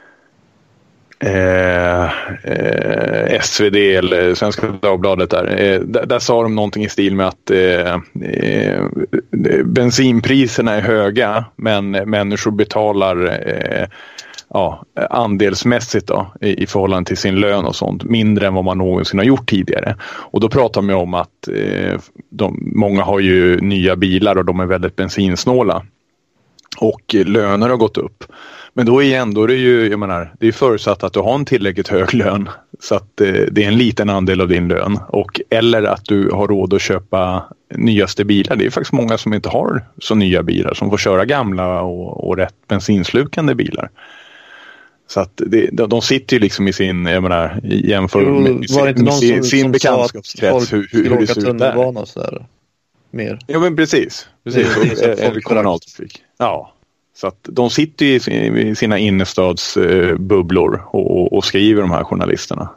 Eh, eh, S V D eller Svenska Dagbladet där. Eh, där, där sa de någonting i stil med att eh, eh, bensinpriserna är höga, men människor betalar eh, ja, andelsmässigt då, i, i förhållande till sin lön och sånt mindre än vad man någonsin har gjort tidigare. Och då pratar man om att eh, de, många har ju nya bilar och de är väldigt bensinsnåla. Och löner har gått upp. Men då igen, då är det ju, jag menar, det är förutsatt att du har en tillräckligt hög lön så att eh, det är en liten andel av din lön. Och, eller att du har råd att köpa nyaste bilar. Det är faktiskt många som inte har så nya bilar, som får köra gamla och, och rätt bensinslukande bilar. Så att det, de sitter ju liksom i sin, jag menar, jämför jo, med sin, med sin, sin bekantskapskrets, hur, hur, hur det ser ut där. Så här, mer. Ja, men precis. precis. Det, det är är, är det kommunaltrafik. Ja. Så att de sitter ju i sina innerstadsbubblor och, och skriver, de här journalisterna.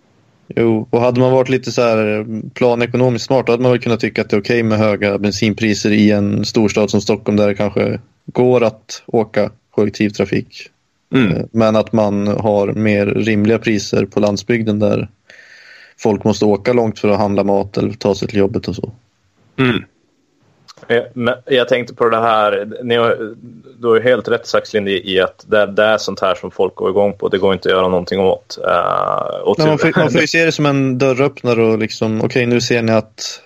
Jo, och hade man varit lite så här planekonomiskt smart, då hade man väl kunnat tycka att det är okej med höga bensinpriser i en storstad som Stockholm där det kanske går att åka kollektivtrafik. Mm. Men att man har mer rimliga priser på landsbygden där folk måste åka långt för att handla mat eller ta sig till jobbet och så. Mm. Jag, jag tänkte på det här, ni har, du har ju helt rätt Saxlind i, i att det, det är sånt här som folk går igång på, det går inte att göra någonting åt. Uh, och Nej, man, får, man får ju se det som en dörröppnare och liksom, okej okay, nu ser ni att,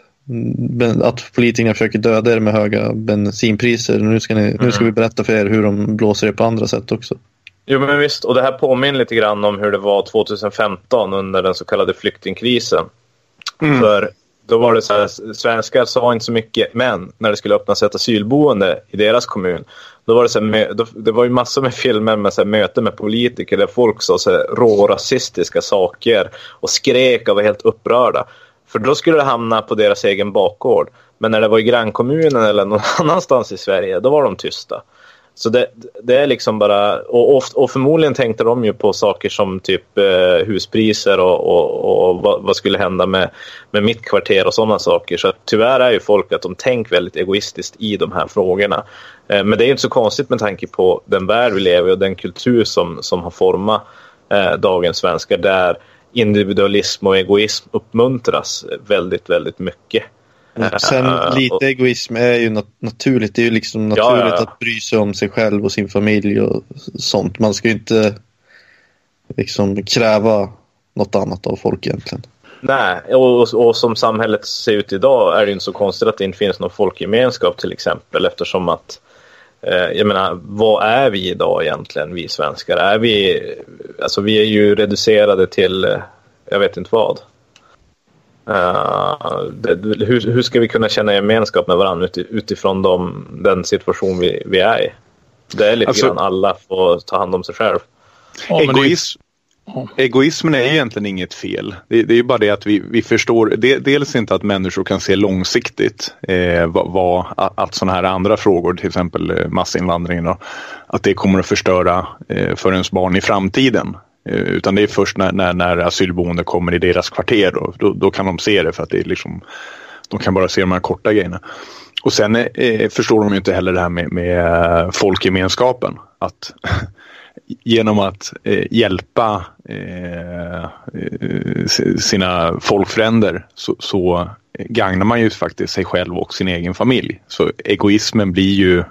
att politikerna försöker döda er med höga bensinpriser, nu ska, ni, nu ska vi berätta för er hur de blåser er på andra sätt också. Jo men visst, och det här påminner lite grann om hur det var tjugohundrafemton under den så kallade flyktingkrisen. Mm. För då var det så här, svenskar sa inte så mycket, men när det skulle öppnas ett asylboende i deras kommun, då var det så här, då, det var ju massor med filmer med så här, möten med politiker där folk sa så här, rårasistiska saker och skrek och var helt upprörda. För då skulle det hamna på deras egen bakgård. Men när det var i grannkommunen eller någon annanstans i Sverige, då var de tysta. Så det, det är liksom bara, och, och, och förmodligen tänkte de ju på saker som typ eh, huspriser och, och, och vad, vad skulle hända med, med mitt kvarter och sådana saker. Så att, tyvärr är ju folk att de tänker väldigt egoistiskt i de här frågorna. Eh, men det är ju inte så konstigt med tanke på den värld vi lever i och den kultur som, som har format eh, dagens svenskar, där individualism och egoism uppmuntras väldigt, väldigt mycket. Sen lite egoism är ju nat- naturligt. Det är ju liksom naturligt ja, ja, ja. att bry sig om sig själv och sin familj och sånt. Man ska ju inte liksom kräva något annat av folk egentligen. Nej, och, och, och som samhället ser ut idag är det inte så konstigt att det inte finns någon folkgemenskap till exempel, eftersom att eh, jag menar, vad är vi idag egentligen, vi svenskar? Är vi, alltså vi är ju reducerade till, jag vet inte vad. Uh, det, hur, hur ska vi kunna känna gemenskap med varandra uti, utifrån de, den situation vi, vi är i? Det är lite alltså, grann alla får ta hand om sig själv. Ja, Egoism, det... Egoismen är egentligen inget fel. Det, det är ju bara det att vi, vi förstår det, dels inte att människor kan se långsiktigt eh, vad, vad, att sådana här andra frågor, till exempel massinvandringen, då, att det kommer att förstöra eh, för ens barn i framtiden. Utan det är först när, när, när asylboende kommer i deras kvarter då, då, då kan de se det, för att det är liksom, de kan bara se de här korta grejerna. Och sen eh, förstår de ju inte heller det här med, med folkgemenskapen, att genom att eh, hjälpa eh, sina folkfränder så, så gagnar man ju faktiskt sig själv och sin egen familj. Så egoismen blir ju,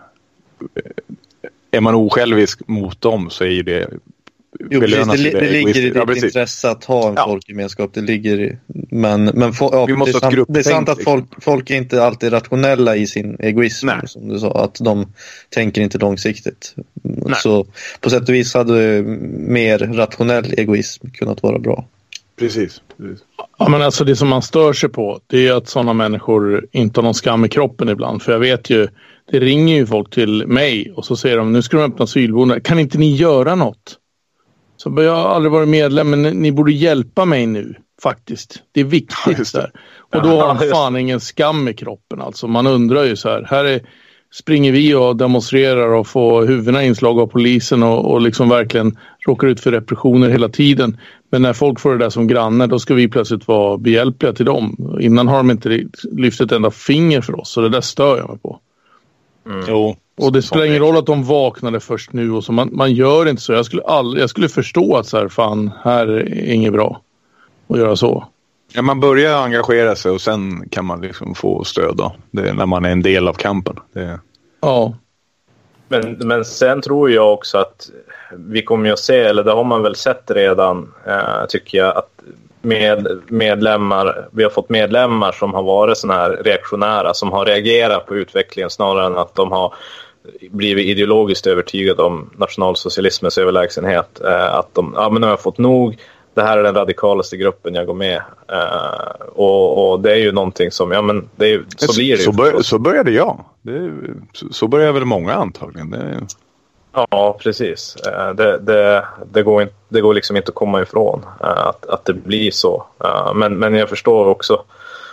är man osjälvisk mot dem så är ju det Jo, precis, det, det, det ligger i ditt ja, intresse att ha en ja. folkgemenskap. Det ligger i, men, men for, ja, Vi måste det, är sant, det är sant att folk, folk är inte alltid rationella i sin egoism. Nej. Som du sa, att de tänker inte långsiktigt. Nej. Så på sätt och vis hade mer rationell egoism kunnat vara bra. Precis. Precis. Ja, men alltså det som man stör sig på, det är att sådana människor inte har någon skam i kroppen ibland. För jag vet ju, det ringer ju folk till mig och så säger de, nu ska de öppna asylboende. Kan inte ni göra något? Så jag har aldrig varit medlem, men ni borde hjälpa mig nu, faktiskt. Det är viktigt. Ja, där. Och då har de fan ingen skam i kroppen. Alltså man undrar ju så här, här är, springer vi och demonstrerar och får huvudena inslag av polisen och, och liksom verkligen råkar ut för repressioner hela tiden. Men när folk får det där som grannar, då ska vi plötsligt vara behjälpliga till dem. Innan har de inte lyft ett enda finger för oss, så det där stör jag mig på. Mm. Jo. Och det spelar ingen roll att de vaknade först nu och så. Man, man gör inte så. Jag skulle, all, jag skulle förstå att så här, fan, här är inget bra att göra så. Ja, man börjar engagera sig och sen kan man liksom få stöd då. Det är när man är en del av kampen. Det... Ja. Men, men sen tror jag också att vi kommer ju att se, eller det har man väl sett redan, eh, tycker jag, att med medlemmar, vi har fått medlemmar som har varit såna här reaktionära, som har reagerat på utvecklingen snarare än att de har blivit ideologiskt övertygade om nationalsocialismens överlägsenhet. Eh, att de, ja men nu har jag fått nog, det här är den radikalaste gruppen jag går med. Eh, och, och det är ju någonting som, ja men det är, så blir det ju. Så, bör, så började jag. Det, så, så började väl många antagligen. Det... Ja, precis. Det, det, det, går inte, det går liksom inte att komma ifrån att, att det blir så. Men, men jag förstår också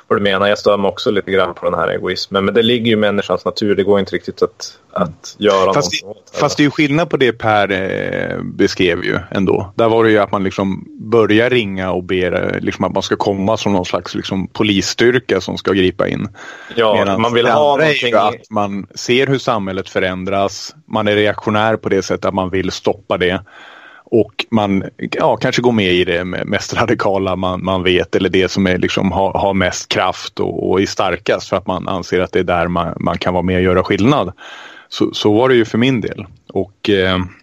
vad du menar. Jag stör mig också lite grann på den här egoismen. Men det ligger ju i människans natur. Det går inte riktigt att, att göra fast något åt. Fast det är ju skillnad på det Per eh, beskrev ju ändå. Där var det ju att man liksom börjar ringa och ber liksom att man ska komma som någon slags liksom polisstyrka som ska gripa in. Ja, Medan man vill det ha andra någonting... är ju att man ser hur samhället förändras. Man är reaktionär på det sättet att man vill stoppa det. Och man ja, kanske går med i det mest radikala man, man vet, eller det som är liksom, har, har mest kraft och, och är starkast för att man anser att det är där man, man kan vara med och göra skillnad. Så, så var det ju för min del. Och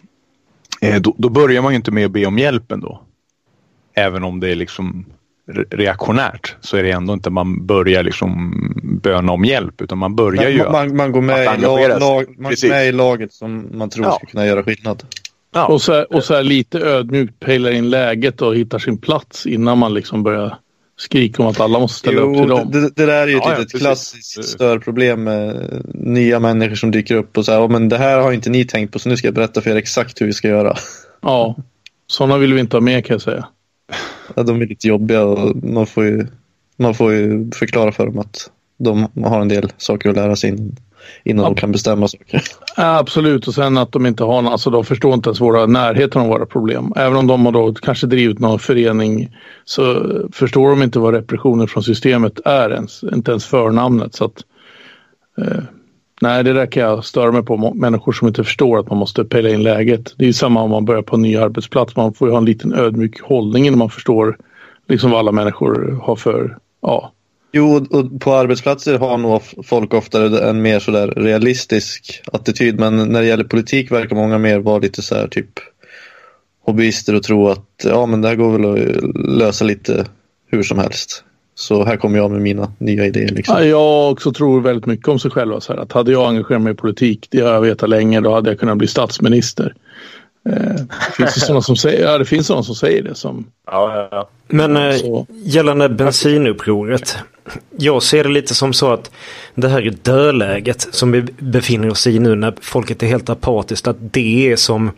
eh, då, då börjar man ju inte med att be om hjälpen då. Även om det är liksom reaktionärt så är det ändå inte man börjar liksom böna om hjälp, utan man börjar man, ju man, man går med, i, lag, lag, man går med i laget som man tror ja. ska kunna göra skillnad. Ja. Och, så här, och så här lite ödmjukt pejlar in läget och hittar sin plats innan man liksom börjar skrika om att alla måste ställa jo, upp till dem. Det, det där är ju ett ja, litet ja, klassiskt störproblem med nya människor som dyker upp och säger oh, men det här har inte ni tänkt på, så nu ska jag berätta för er exakt hur vi ska göra. Ja, sådana vill vi inte ha med, kan jag säga. Ja, de är lite jobbiga och man får ju, man får ju förklara för dem att de har en del saker att lära sig innan, innan ja. de kan bestämma saker. Ja, absolut, och sen att de inte har, alltså de förstår inte ens våra närheten av våra problem. Även om de har då kanske drivit någon förening så förstår de inte vad repressionen från systemet är ens, inte ens förnamnet. Så att, eh, nej, det där kan jag störa mig på, människor som inte förstår att man måste pejla in läget. Det är ju samma om man börjar på en ny arbetsplats, man får ju ha en liten ödmjuk hållning innan man förstår liksom vad alla människor har för, ja. Jo, och på arbetsplatser har nog folk oftare en mer sådär realistisk attityd, men när det gäller politik verkar många mer vara lite så här typ hobbyister och tro att ja, men det här går väl att lösa lite hur som helst. Så här kommer jag med mina nya idéer. Liksom. Ja, jag också tror väldigt mycket om sig själva. Så här, att hade jag engagerat mig i politik, det har jag vetat länge, då hade jag kunnat bli statsminister. Eh, det finns ju sådana som säger, ja, det finns sådana som säger det. Som, ja, ja, ja. Men eh, gällande bensinupproret, jag ser det lite som så att det här dödläget som vi befinner oss i nu när folket är helt apatiskt, att det är som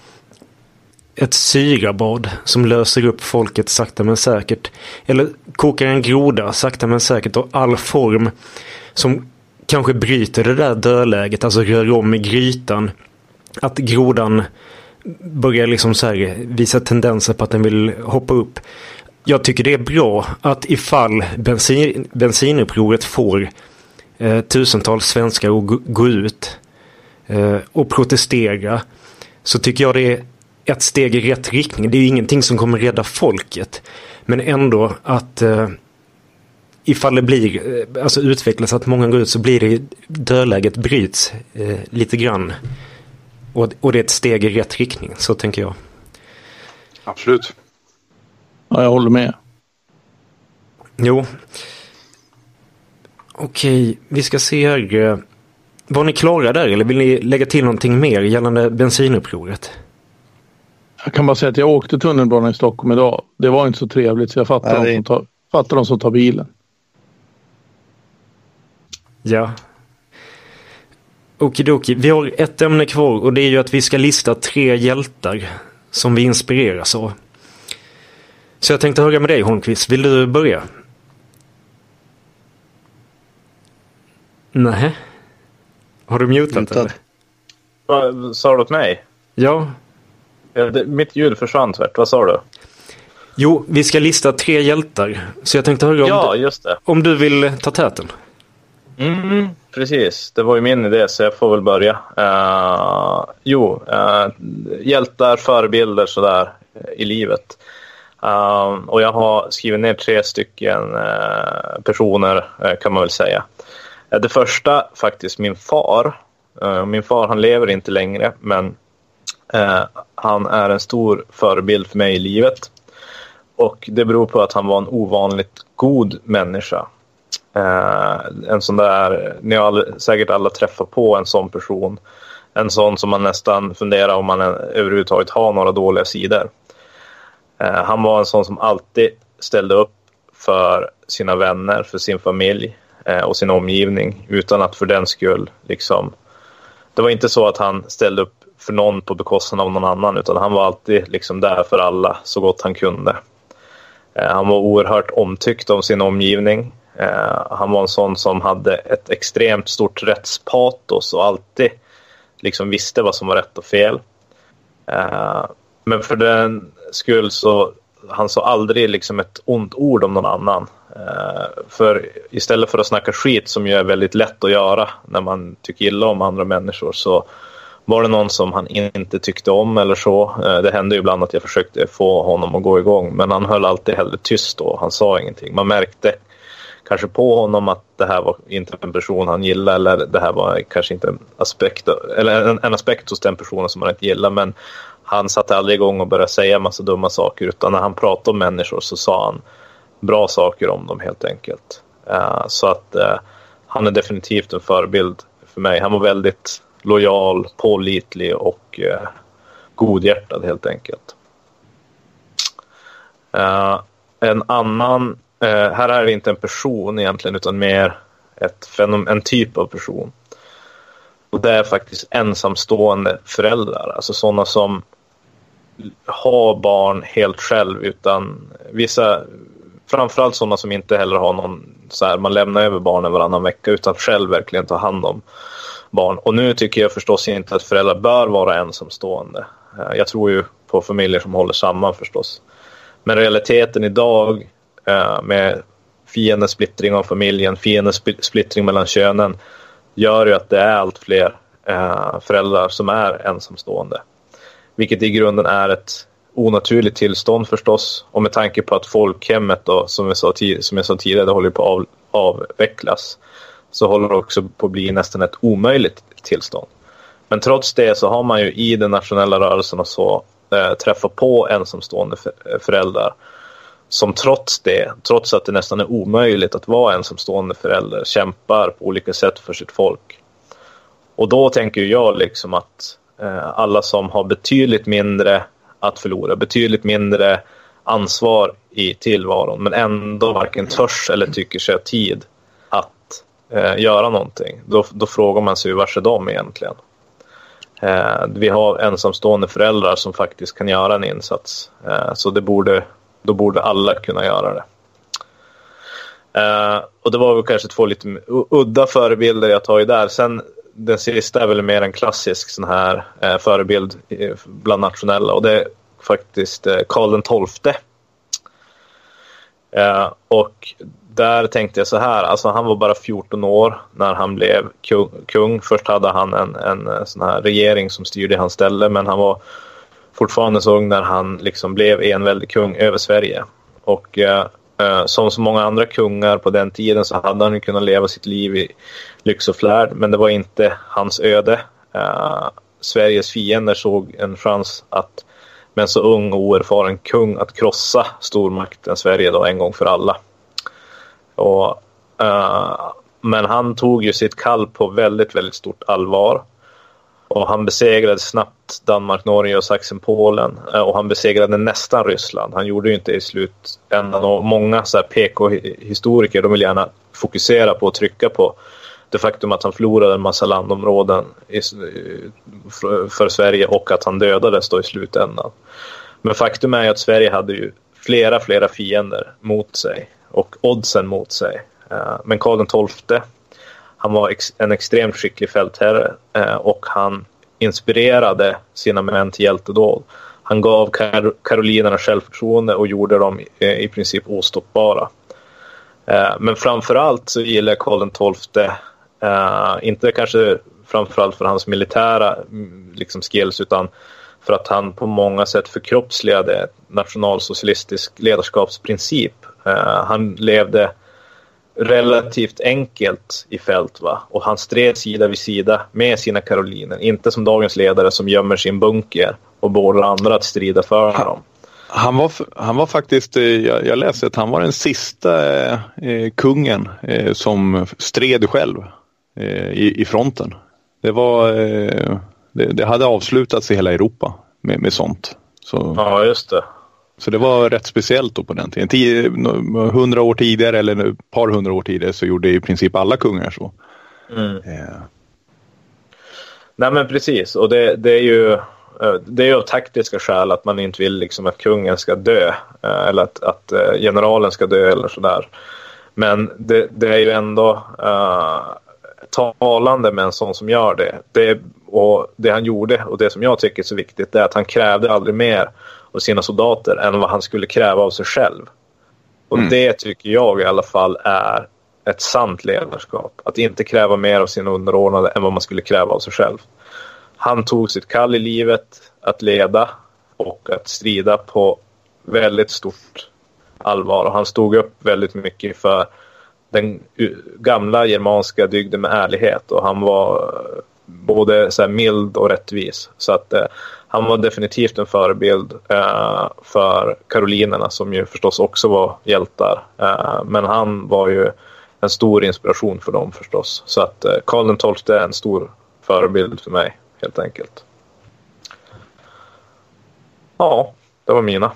ett syrabad som löser upp folket sakta men säkert. Eller kokar en groda sakta men säkert, och all form som kanske bryter det där dödläget, alltså rör om i grytan. Att grodan börjar liksom så här visa tendenser på att den vill hoppa upp. Jag tycker det är bra att ifall bensin, bensinupproret får eh, tusentals svenskar att gå, gå ut eh, och protestera, så tycker jag det är ett steg i rätt riktning. Det är ju ingenting som kommer rädda folket. Men ändå att eh, ifall det blir, eh, alltså utvecklas att många går ut, så blir det dödläget bryts eh, lite grann. Och, och det är ett steg i rätt riktning, så tänker jag. Absolut. Ja, jag håller med. Jo. Okej, vi ska se här. Var ni klara där, eller vill ni lägga till någonting mer gällande bensinupproret? Jag kan bara säga att jag åkte tunnelbanan i Stockholm idag. Det var inte så trevligt, så jag fattar, Nej, de, som tar, fattar de som tar bilen. Ja. Okidoki. Vi har ett ämne kvar, och det är ju att vi ska lista tre hjältar som vi inspireras av. Så jag tänkte höra med dig, Holmqvist. Vill du börja? Nej. Har du mutat, mutat. eller? Vad sa du åt mig? Ja. Mitt ljud försvann tvärt. Vad sa du? Jo, vi ska lista tre hjältar. Så jag tänkte höra om, ja, du, just det. om du vill ta täten. Mm, precis. Det var ju min idé, så jag får väl börja. Uh, jo, uh, hjältar, förebilder sådär i livet. Uh, och jag har skrivit ner tre stycken uh, personer, uh, kan man väl säga. Uh, det första, faktiskt min far. Uh, min far, han lever inte längre, men uh, han är en stor förebild för mig i livet. Och det beror på att han var en ovanligt god människa. Uh, en sån där, ni har all, säkert alla träffat på en sån person. En sån som man nästan funderar om man överhuvudtaget har några dåliga sidor. Uh, han var en sån som alltid ställde upp för sina vänner, för sin familj uh, och sin omgivning, utan att för den skull liksom, det var inte så att han ställde upp för någon på bekostnad av någon annan, utan han var alltid liksom där för alla så gott han kunde. Uh, han var oerhört omtyckt av sin omgivning. Eh, han var en sån som hade ett extremt stort rättspatos och alltid liksom visste vad som var rätt och fel. Eh, men för den skull så han sa aldrig liksom ett ont ord om någon annan. Eh, för istället för att snacka skit, som ju är väldigt lätt att göra när man tycker illa om andra människor, så var det någon som han inte tyckte om eller så. Eh, det hände ju ibland att jag försökte få honom att gå igång, men han höll alltid hellre tyst då. Han sa ingenting. Man märkte kanske på honom att det här var inte en person han gillade, eller det här var kanske inte en aspekt, eller en, en aspekt hos den personen som han inte gillade, men han satte aldrig igång och började säga massa dumma saker, utan när han pratade om människor så sa han bra saker om dem helt enkelt. Uh, så att uh, han är definitivt en förebild för mig. Han var väldigt lojal, pålitlig och uh, godhjärtad helt enkelt. Uh, en annan, uh, här är det inte en person egentligen, utan mer ett fenom- en typ av person. Och det är faktiskt ensamstående föräldrar, alltså sådana som har barn helt själv, utan vissa, framförallt sådana som inte heller har någon så här, man lämnar över barnen varannan vecka, utan själv verkligen tar hand om barn. Och nu tycker jag förstås inte att föräldrar bör vara ensamstående. Jag tror ju på familjer som håller samman förstås. Men realiteten idag med fiendesplittring av familjen, fiendesplittring mellan könen, gör ju att det är allt fler föräldrar som är ensamstående. Vilket i grunden är ett onaturligt tillstånd förstås. Och med tanke på att folkhemmet då, som jag sa, tid- som jag sa tidigare, det håller på att av- avvecklas. Så håller det också på att bli nästan ett omöjligt tillstånd. Men trots det så har man ju i den nationella rörelsen och så eh, träffat på ensamstående för- föräldrar. Som trots det, trots att det nästan är omöjligt att vara ensamstående förälder, kämpar på olika sätt för sitt folk. Och då tänker jag liksom att eh, alla som har betydligt mindre att förlora, betydligt mindre ansvar i tillvaron, men ändå varken törs eller tycker sig ha tid att eh, göra någonting, då, då frågar man sig varför de egentligen. Eh, vi har ensamstående föräldrar som faktiskt kan göra en insats, eh, så det borde, då borde alla kunna göra det. Eh, och det var väl kanske två lite udda förebilder jag tar i där. Sen den sista är väl mer en klassisk sån här eh, förebild bland nationella, och det är faktiskt eh, Karl den tolfte. Eh, och där tänkte jag så här, alltså han var bara fjorton år när han blev kung. kung. Först hade han en, en sån här regering som styrde hans ställe, men han var fortfarande så ung när han liksom blev en väldig kung över Sverige. Och eh, Uh, som så många andra kungar på den tiden så hade han kunnat leva sitt liv i lyx och flärd, men det var inte hans öde. Uh, Sveriges fiender såg en chans att med en så ung och oerfaren kung att krossa stormakten Sverige då en gång för alla. Och, uh, men han tog ju sitt kall på väldigt, väldigt stort allvar. Och han besegrade snabbt Danmark, Norge och Sachsen-Polen. Och han besegrade nästan Ryssland. Han gjorde ju inte i slutändan. Och många så här P K-historiker, de vill gärna fokusera på och trycka på det faktum att han förlorade en massa landområden i, för, för Sverige, och att han dödades då i slutändan. Men faktum är ju att Sverige hade ju flera, flera fiender mot sig. Och oddsen mot sig. Men Karl den tolfte, han var ex- en extremt skicklig fältherre, eh, och han inspirerade sina män till hjältedåd. Han gav kar- karolinerna självförtroende och gjorde dem eh, i princip ostoppbara. Eh, men framförallt så gillar Karl den tolfte, eh, inte kanske framförallt för hans militära liksom skills, utan för att han på många sätt förkroppsligade nationalsocialistisk ledarskapsprincip. Eh, han levde relativt enkelt i fält, va? Och han stred sida vid sida med sina karoliner, inte som dagens ledare som gömmer sin bunker och beordrar andra att strida för honom. Han var, han var faktiskt, jag, jag läste att han var den sista eh, kungen eh, som stred själv eh, i, i fronten. Det var eh, det, det hade avslutats i hela Europa med, med sånt. Så. Ja, just det. Så det var rätt speciellt då på den tiden. Tio, hundra år tidigare eller ett par hundra år tidigare så gjorde i princip alla kungar så. Mm. Eh. Nej men precis, och det, det är ju det är ju av taktiska skäl att man inte vill liksom att kungen ska dö, eller att, att generalen ska dö eller sådär. Men det, det är ju ändå uh, talande med en sån som gör det. det. Och det han gjorde och det som jag tycker är så viktigt är att han krävde aldrig mer av sina soldater än vad han skulle kräva av sig själv. Och mm. det tycker jag i alla fall är ett sant ledarskap. Att inte kräva mer av sina underordnade än vad man skulle kräva av sig själv. Han tog sitt kall i livet att leda och att strida på väldigt stort allvar. Och han stod upp väldigt mycket för den gamla germanska dygden med ärlighet. Och han var både så här mild och rättvis. Så att eh, han var definitivt en förebild eh, för karolinerna som ju förstås också var hjältar. Eh, men han var ju en stor inspiration för dem förstås. Så att eh, Karl den tolfte är en stor förebild för mig helt enkelt. Ja, det var mina.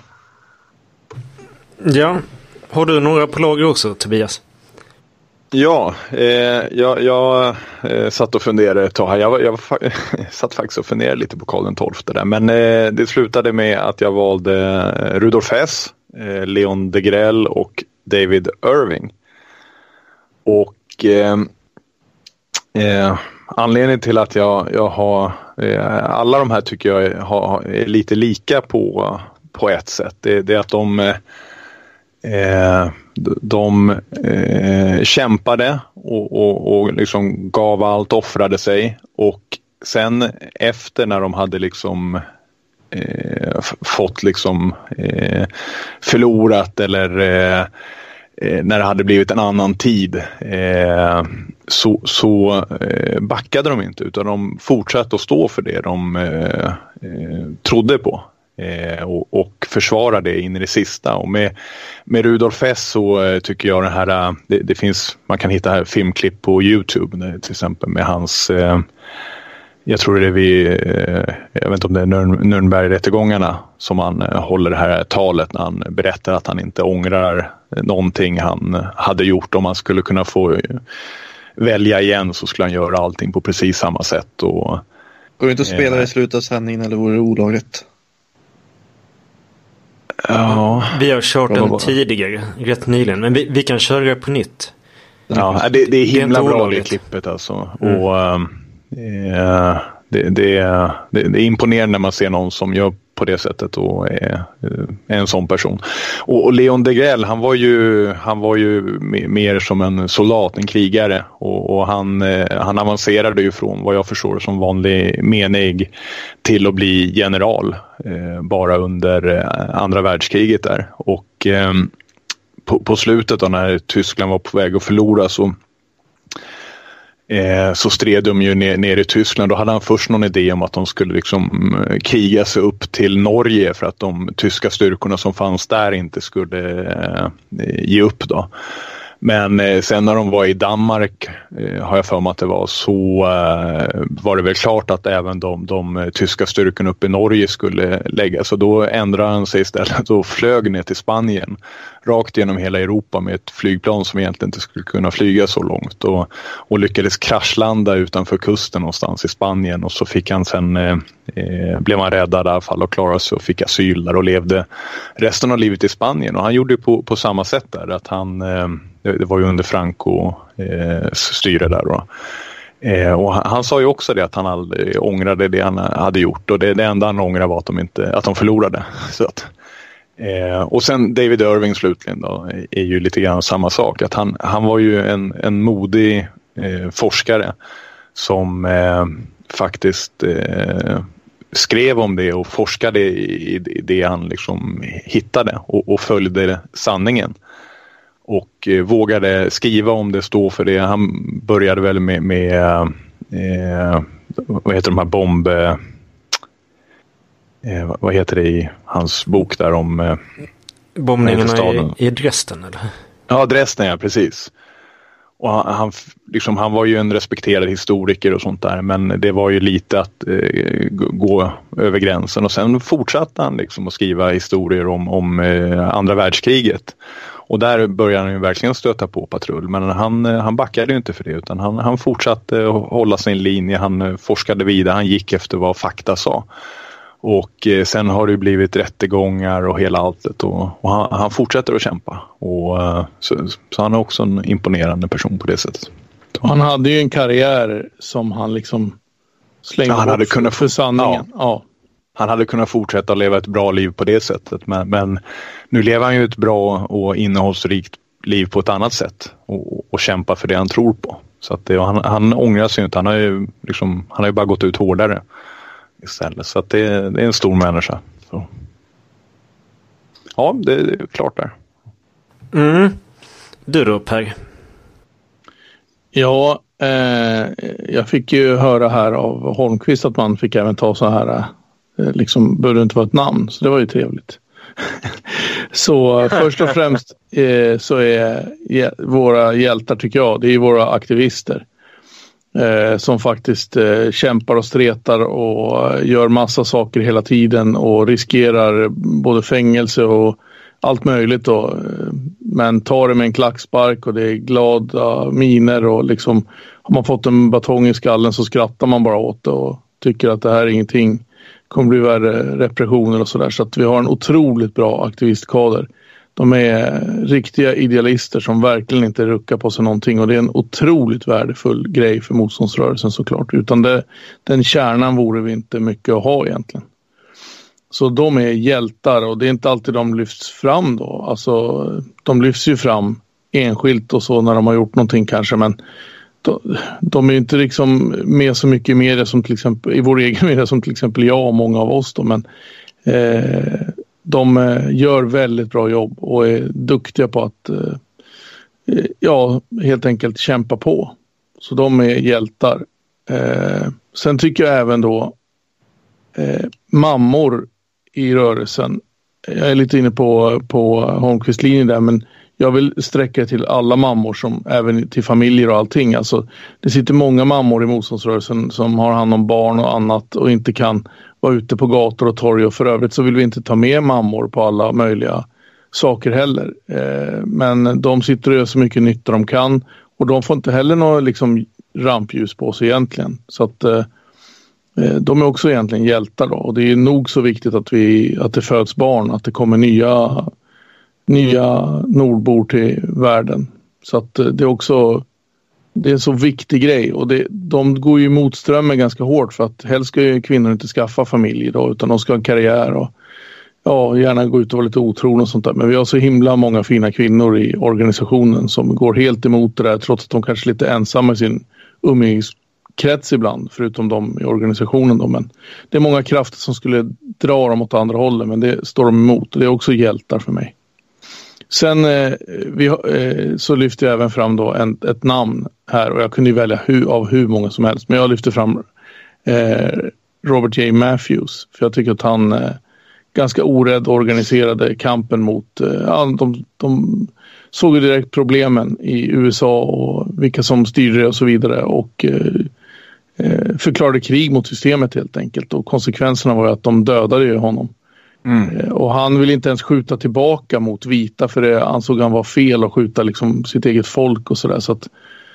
Ja, har du några på lager också, Tobias? Ja, eh, jag, jag eh, satt och funderade ett tag här. Jag, jag satt faktiskt och funderade lite på Karl den tolfte där. Men eh, det slutade med att jag valde Rudolf Hess, eh, Leon Degrelle och David Irving. Och eh, eh, anledningen till att jag, jag har eh, alla de här tycker jag är, har, är lite lika på, på ett sätt. Det, det är att de eh, de eh, kämpade och, och, och liksom gav allt, offrade sig, och sen efter när de hade liksom eh, fått liksom eh, förlorat eller eh, när det hade blivit en annan tid eh, så, så eh, backade de inte, utan de fortsatte att stå för det de eh, eh, trodde på. Eh, och, och försvara det in i det sista. Och med, med Rudolf Hess så eh, tycker jag det här, det, det finns, man kan hitta här filmklipp på YouTube där, till exempel med hans eh, jag tror det är vid eh, jag vet inte om det är Nürn, Nürnberg-rättegångarna som han eh, håller det här talet när han berättar att han inte ångrar någonting han hade gjort. Om han skulle kunna få välja igen så skulle han göra allting på precis samma sätt. Och går det inte att spela eh, i slutet av sändningen, eller vore det olagligt? Ja, vi har kört den tidigare, rätt nyligen, men vi, vi kan köra på nytt. Ja, det, det är himla det är bra det klippet alltså. Mm. Och eh, det, det, det, det är imponerande när man ser någon som gör på det sättet och är, är en sån person. Och, och Leon Degrelle, han var ju han var ju mer som en soldat, en krigare, och, och han, han avancerade ju från vad jag förstår som vanlig menig till att bli general eh, bara under andra världskriget där. Och eh, på, på slutet då, när Tyskland var på väg att förlora, så Eh, så stred de ju ner, ner i Tyskland. Då hade han först någon idé om att de skulle liksom kriga sig upp till Norge för att de tyska styrkorna som fanns där inte skulle eh, ge upp då. Men eh, sen när de var i Danmark eh, har jag för mig att det var så eh, var det väl klart att även de, de tyska styrkorna uppe i Norge skulle lägga. Så då ändrade han sig istället och flög ner till Spanien rakt genom hela Europa med ett flygplan som egentligen inte skulle kunna flyga så långt, och, och lyckades kraschlanda utanför kusten någonstans i Spanien. Och så fick han sen eh, blev han räddad i alla fall och klarade sig och fick asyl där och levde resten av livet i Spanien. Och han gjorde på, på samma sätt där, att han eh, det var ju under Franco eh, styre där då. Eh, och han, han sa ju också det att han aldrig ångrade det han hade gjort, och det, det enda han ångrade var att de, inte, att de förlorade. Så att, eh, och sen David Irving slutligen då, är, är ju lite grann samma sak. Att han, han var ju en, en modig eh, forskare som eh, faktiskt eh, skrev om det och forskade i, i det han liksom hittade och, och följde sanningen. Och eh, vågade skriva om det, stå för det. Han började väl med, med eh, vad heter de här bomb... Eh, vad heter det i hans bok där om... Eh, bombningarna i, i Dresden, eller? Ja, Dresden, ja, precis. Och han, han, liksom, han var ju en respekterad historiker och sånt där, men det var ju lite att eh, gå över gränsen. Och sen fortsatte han liksom att skriva historier om, om eh, andra världskriget. Och där började han ju verkligen stöta på patrull. Men han, han backade ju inte för det, utan han, han fortsatte att hålla sin linje. Han forskade vidare, han gick efter vad fakta sa. Och eh, sen har det blivit rättegångar och hela alltet. Och, och han, han fortsätter att kämpa. Och, eh, så, så han är också en imponerande person på det sättet. Han hade ju en karriär som han liksom slängde ja, han bort hade kunnat för, för sanningen. Ja. Ja. Han hade kunnat fortsätta leva ett bra liv på det sättet. Men, men nu lever han ju ett bra och innehållsrikt liv på ett annat sätt. Och, och kämpar för det han tror på. Så att det, han, han ångrar sig inte. Han har ju, liksom, han har ju bara gått ut hårdare istället. Så att det, det är en stor människa. Så. Ja, det är klart där. Mm. Du då, Per? Ja, eh, jag fick ju höra här av Holmqvist att man fick även ta så här, eh, liksom bör det inte vara ett namn, så det var ju trevligt. Så först och främst eh, så är ja, våra hjältar, tycker jag, det är våra aktivister eh, som faktiskt eh, kämpar och stretar och gör massa saker hela tiden och riskerar både fängelse och allt möjligt då, men tar det med en klackspark och det är glada miner och liksom har man fått en batong i skallen så skrattar man bara åt det och tycker att det här är ingenting, kommer bli värre repressioner och sådär. Så att vi har en otroligt bra aktivistkader. De är riktiga idealister som verkligen inte ruckar på sig någonting och det är en otroligt värdefull grej för motståndsrörelsen såklart. Utan det, den kärnan vore vi inte mycket att ha egentligen. Så de är hjältar och det är inte alltid de lyfts fram då. Alltså de lyfts ju fram enskilt och så när de har gjort någonting kanske, men de, de är inte liksom med så mycket i media som till exempel, i vår egen media som till exempel jag och många av oss då, men eh, de gör väldigt bra jobb och är duktiga på att eh, ja, helt enkelt kämpa på. Så de är hjältar. Eh, sen tycker jag även då eh, mammor i rörelsen. Jag är lite inne på, på Holmqvist linje där, men jag vill sträcka till alla mammor, som även till familjer och allting. Alltså, det sitter många mammor i motståndsrörelsen som har hand om barn och annat och inte kan vara ute på gator och torg, och för övrigt så vill vi inte ta med mammor på alla möjliga saker heller. Eh, men de sitter och gör så mycket nytta de kan och de får inte heller något liksom rampljus på sig egentligen. Så att eh, de är också egentligen hjältar då, och det är nog så viktigt att, vi, att det föds barn, att det kommer nya, nya nordbor till världen. Så att det är också det är en så viktig grej, och det, de går ju mot strömmen ganska hårt, för att helst ska ju kvinnor inte skaffa familj då, utan de ska ha en karriär och ja, gärna gå ut och vara lite otrogen och sånt där. Men vi har så himla många fina kvinnor i organisationen som går helt emot det där, trots att de kanske är lite ensamma i sin umgängeskrets ibland, förutom de i organisationen då. Men det är många krafter som skulle dra dem åt andra hållet, men det står de emot, och det är också hjältar för mig. Sen eh, vi, eh, så lyfter jag även fram då en, ett namn här, och jag kunde ju välja hu, av hur många som helst, men jag lyfter fram eh, Robert J. Matthews, för jag tycker att han eh, ganska orädd organiserade kampen mot, eh, ja, de, de såg ju direkt problemen i U S A och vilka som styrde det och så vidare, och eh, förklarade krig mot systemet helt enkelt, och konsekvenserna var ju att de dödade ju honom. Mm. Och han vill inte ens skjuta tillbaka mot vita, för det ansåg han var fel att skjuta liksom sitt eget folk och sådär, så att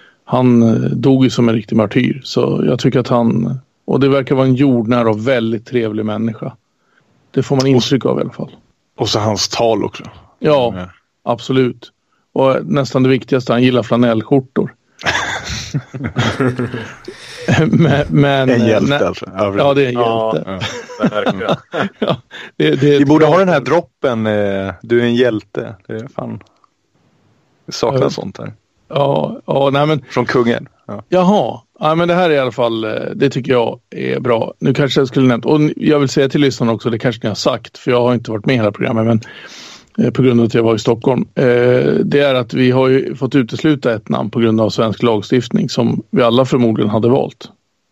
han dog ju som en riktig martyr. Så jag tycker att han, och det verkar vara en jordnära och väldigt trevlig människa. Det får man intryck av i alla fall. Och så hans tal också. Ja, mm. Absolut. Och nästan det viktigaste, han gillar flanellskjortor. men, men, en hjälte nej, alltså. Ja, det är en hjälte. Ja, verkligen. Ja, det, det Vi borde ha den här droppen, eh, du är en hjälte. Det är fan, det saknas ja. Sånt här. Ja, ja, nej men. Från kungen. Ja. Jaha, ja, men det här är i alla fall, det tycker jag är bra. Nu kanske jag skulle nämnt, och jag vill säga till lyssnarna också, det kanske ni har sagt, för jag har inte varit med i hela programmet, men på grund av att jag var i Stockholm. Det är att vi har ju fått utesluta ett namn på grund av svensk lagstiftning som vi alla förmodligen hade valt.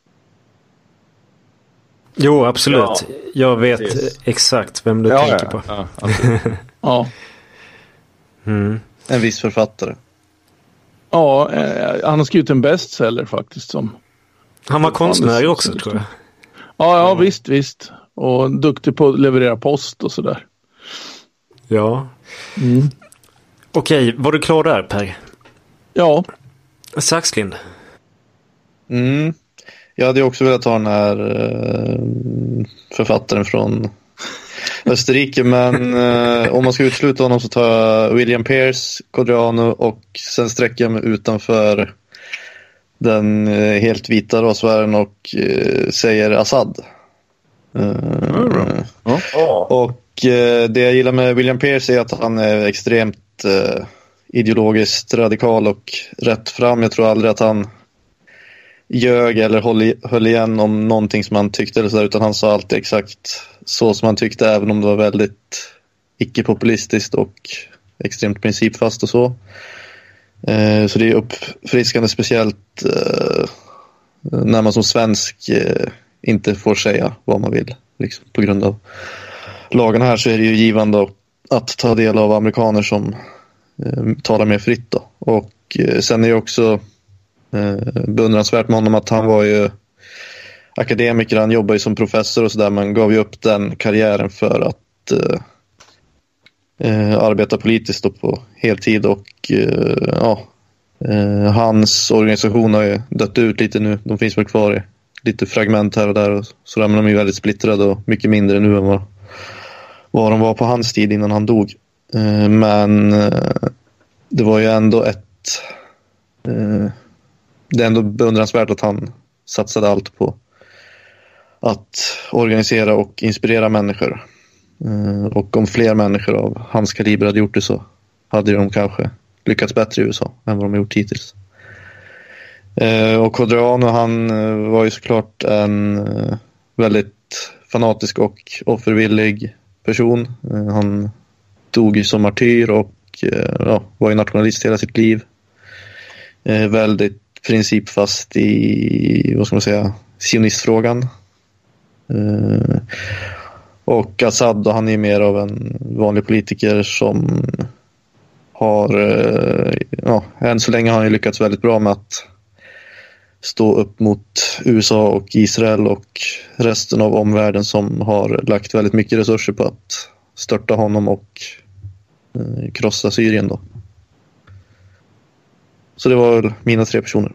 Jo, absolut. Ja, jag vet precis. Exakt vem du ja, tänker ja, på. Ja, ja. Mm. En viss författare. Ja, eh, han har skrivit en bestseller faktiskt. Som han var konstnär också, tror jag. Ja, ja, mm. visst, visst. Och duktig på att leverera post och sådär. Ja. Mm. Okej, var du klar där, Per? Ja. Saxlind? Mm. Jag hade ju också velat ha den här uh, författaren från Österrike, men uh, om man ska utsluta honom så tar jag William Pierce, Codreanu och sen sträcker jag mig utanför den uh, helt vita rasvärlden och uh, säger Assad. Uh, mm. oh. Och uh, det jag gillar med William Pierce är att han är extremt uh, ideologiskt radikal och rätt fram. Jag tror aldrig att han ljög eller höll, höll igen om någonting som han tyckte eller så där, utan han sa alltid exakt så som han tyckte, även om det var väldigt icke-populistiskt och extremt principfast och så. Eh, så det är uppfriskande, speciellt eh, när man som svensk eh, inte får säga vad man vill. Liksom, på grund av lagarna här så är det ju givande att ta del av amerikaner som eh, talar mer fritt då. Och eh, sen är det också eh, beundransvärt med honom att han var ju akademiker, han jobbar ju som professor och sådär, men gav ju upp den karriären för att eh, eh, arbeta politiskt då på heltid. Och eh, ja, eh, hans organisation har ju dött ut lite nu. De finns väl kvar i lite fragment här och där och så där, men de är väldigt splittrade och mycket mindre nu än vad, vad de var på hans tid innan han dog. Eh, men eh, det var ju ändå ett eh, det är ändå beundransvärt att han satsade allt på att organisera och inspirera människor. Och om fler människor av hans kaliber hade gjort det så hade de kanske lyckats bättre i U S A än vad de har gjort hittills. Och Codreanu, han var ju såklart en väldigt fanatisk och offervillig person. Han dog ju som martyr och ja, var ju nationalist hela sitt liv. Väldigt principfast i, vad ska man säga, sionistfrågan. Uh, och Assad då, han är mer av en vanlig politiker som har uh, ja, än så länge har han ju lyckats väldigt bra med att stå upp mot U S A och Israel och resten av omvärlden som har lagt väldigt mycket resurser på att störta honom och uh, krossa Syrien då. Så det var väl mina tre personer.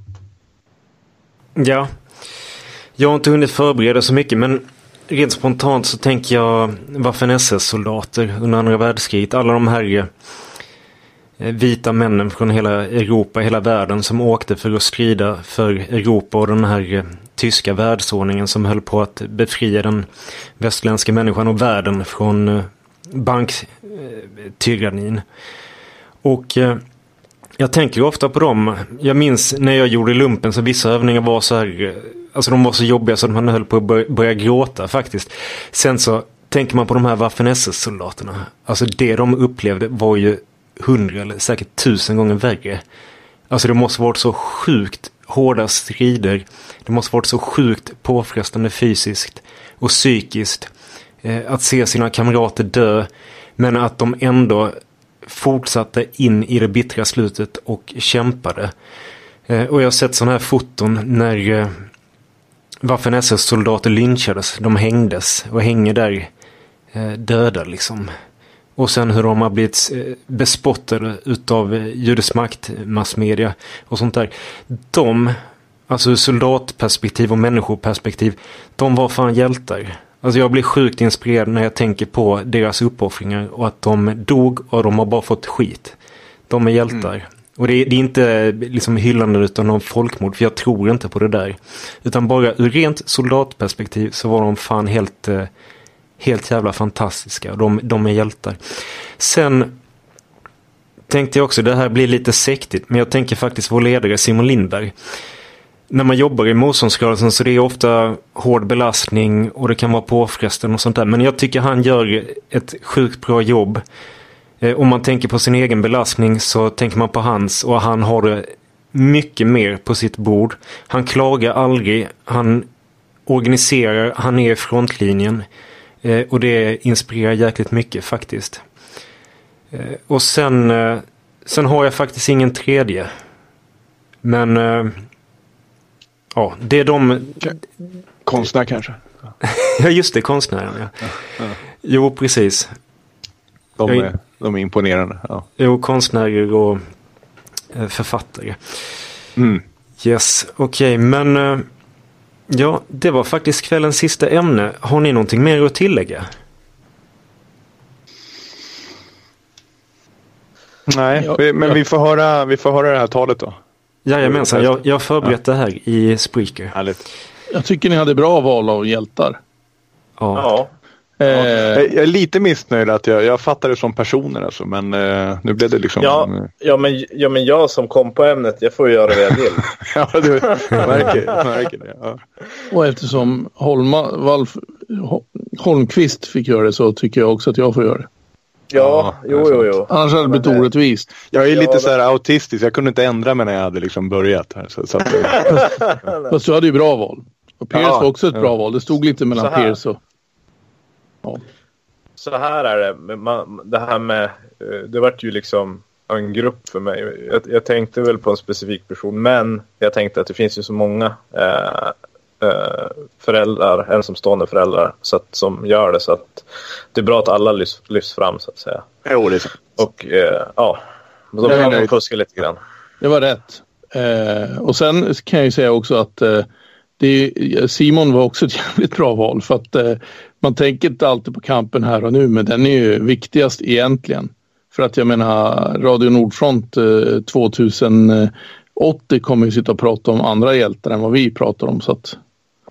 Ja, jag har inte hunnit förbereda så mycket, men rent spontant så tänker jag Waffen-S S-soldater under andra världskriget. Alla de här eh, vita männen från hela Europa, hela världen som åkte för att strida för Europa och den här eh, tyska världsordningen som höll på att befria den västländska människan och världen från eh, banktyrannin. Eh, och eh, jag tänker ofta på dem. Jag minns när jag gjorde lumpen så vissa övningar var så här, alltså de var så jobbiga så att man höll på att börja, börja gråta faktiskt. Sen så tänker man på de här Waffen-S S-soldaterna. Alltså det de upplevde var ju hundra eller säkert tusen gånger värre. Alltså det måste varit så sjukt hårda strider. Det måste varit så sjukt påfrestande fysiskt och psykiskt eh, att se sina kamrater dö, men att de ändå fortsatte in i det bittra slutet och kämpade. Eh, och jag har sett sådana här foton när eh, Waffen-S S-soldater lynchades. De hängdes och hänger där eh, döda liksom. Och sen hur de har blivit eh, bespottade utav eh, judisk makt, massmedia och sånt där. De, alltså soldatperspektiv och människoperspektiv, de var fan hjältar. Alltså jag blir sjukt inspirerad när jag tänker på deras uppoffringar och att de dog och de har bara fått skit. De är hjältar. Mm. Och det är, det är inte liksom hyllande utan någon folkmord, för jag tror inte på det där. Utan bara ur rent soldatperspektiv så var de fan helt, helt jävla fantastiska. De, de är hjältar. Sen tänkte jag också, det här blir lite sektigt, men jag tänker faktiskt vår ledare Simon Lindberg. När man jobbar i motståndsrörelsen så det är ofta hård belastning och det kan vara påfrestande och sånt där. Men jag tycker han gör ett sjukt bra jobb. Eh, om man tänker på sin egen belastning så tänker man på hans, och han har det mycket mer på sitt bord. Han klagar aldrig, han organiserar, han är i frontlinjen. Eh, och det inspirerar jäkligt mycket faktiskt. Eh, och sen, eh, sen har jag faktiskt ingen tredje. Men... Eh, Ja, det är de... Konstnär kanske? Ja, just det, konstnären. Ja. Ja, ja. Jo, precis. De är, de är imponerande. Ja. Jo, konstnärer och författare. Mm. Yes, okej. Okay, men Ja, det var faktiskt kvällens sista ämne. Har ni någonting mer att tillägga? Nej, Ja, vi, men ja. vi, får höra, vi får höra det här talet då. Jajamensan, jag, jag har förberett det här i Spreaker. Härligt. Jag tycker ni hade bra val av hjältar. Ja. Ja. Eh, Jag jag är lite missnöjd att jag, jag fattar det som personer alltså, men eh, nu blev det liksom... Ja, ja, men, ja, men jag som kom på ämnet, jag får göra det jag vill. ja, du jag märker, jag märker det. Ja. och eftersom Holma, Valf, Ho- Holmqvist fick göra det, så tycker jag också att jag får göra det. Ja, jo, jo, jo. Annars hade det blivit Men det- orättvist. Jag är Ja, lite men- så här autistisk, jag kunde inte ändra mig när jag hade liksom börjat här. Så, så att, Fast du hade ju bra val. Och Pierce Ja, var också ett ja. bra val. Det stod lite mellan Så här. Pierce och... Ja. Så här är det. Men Man, det här med... eh, Det vart ju liksom en grupp för mig. Jag, jag tänkte väl på en specifik person. Men jag tänkte att det finns ju så många eh, eh, föräldrar, ensamstående föräldrar, så att, som gör det. Så att det är bra att alla lyfts, lyfts fram, så att säga. jo, det är sant. Och eh, ja, då Nej, kan man nej. fuska lite grann. Det var rätt. Eh, och sen kan jag ju säga också att eh, det, Simon var också ett jävligt bra val. För att eh, man tänker inte alltid på kampen här och nu, men den är ju viktigast egentligen. För att jag menar, Radio Nordfront eh, tjugohundraåttio kommer ju sitta och prata om andra hjältar än vad vi pratar om. Så att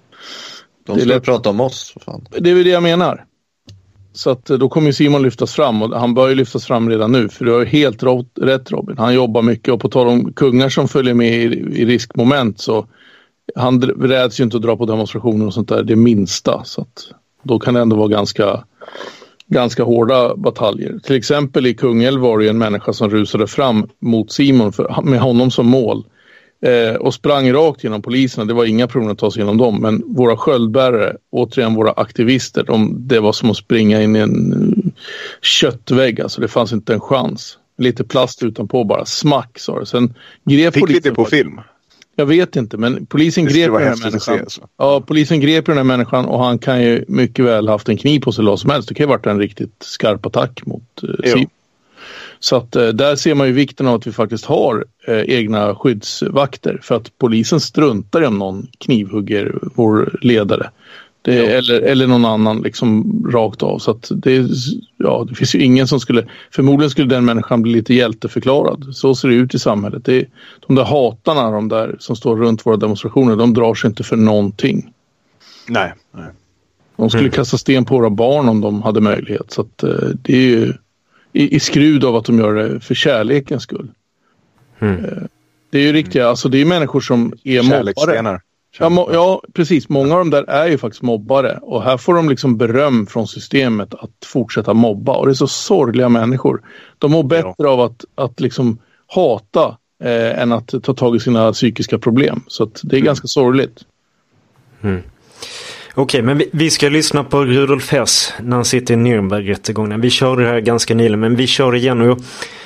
De Det är ska lätt. prata om oss, för fan. det är väl det jag menar. Så att eh, då kommer ju Simon lyftas fram, och han bör ju lyftas fram redan nu, för du har ju helt ro- rätt, Robin. Han jobbar mycket, och på tal om kungar som följer med i, i riskmoment, så han dr- räds ju inte att dra på demonstrationer och sånt där, det minsta. Så att då kan det ändå vara ganska, ganska hårda bataljer. Till exempel i Kungälv var det ju en människa som rusade fram mot Simon för, med honom som mål. Eh, och sprang rakt genom poliserna. Det var inga problem att ta sig igenom dem. Men våra sköldbärare, återigen våra aktivister, de, det var som att springa in i en uh, köttvägg. Alltså det fanns inte en chans. Lite plast utanpå bara. Smack, sa det. Sen grep Fick vi polisen... det på film? Jag vet inte, men polisen Det skulle grep vara den här häftigt att se, människan. alltså. Ja, polisen grep den här människan, och han kan ju mycket väl haft en kniv på sig vad som helst. Det kan ju varit en riktigt skarp attack mot uh, Jo. Simon. Så att eh, där ser man ju vikten av att vi faktiskt har eh, egna skyddsvakter, för att polisen struntar i om någon knivhugger vår ledare. Det, eller, eller någon annan liksom rakt av. Så att det, ja, det finns ju ingen som skulle, förmodligen skulle den människan bli lite hjälteförklarad. Så ser det ut i samhället. Det, de där hatarna, de där som står runt våra demonstrationer, de drar sig inte för någonting. Nej, nej. De skulle Mm. kasta sten på våra barn om de hade möjlighet. Så att eh, det är ju i, i skrud av att de gör det för kärlekens skull. Mm. Eh, Det är ju riktiga, alltså det är människor som är mobbare. Kärleksstenar. Ja, mo- ja, precis. Många av dem där är ju faktiskt mobbare. Och här får de liksom beröm från systemet att fortsätta mobba. Och det är så sorgliga människor. De mår bättre av att, att liksom hata eh, än att ta tag i sina psykiska problem. Så att det är ganska sorgligt. Mm. Okej, men vi, vi ska lyssna på Rudolf Hess när han sitter i Nürnberg-rättegången. Vi kör det här ganska nyligen, men vi kör igen. Och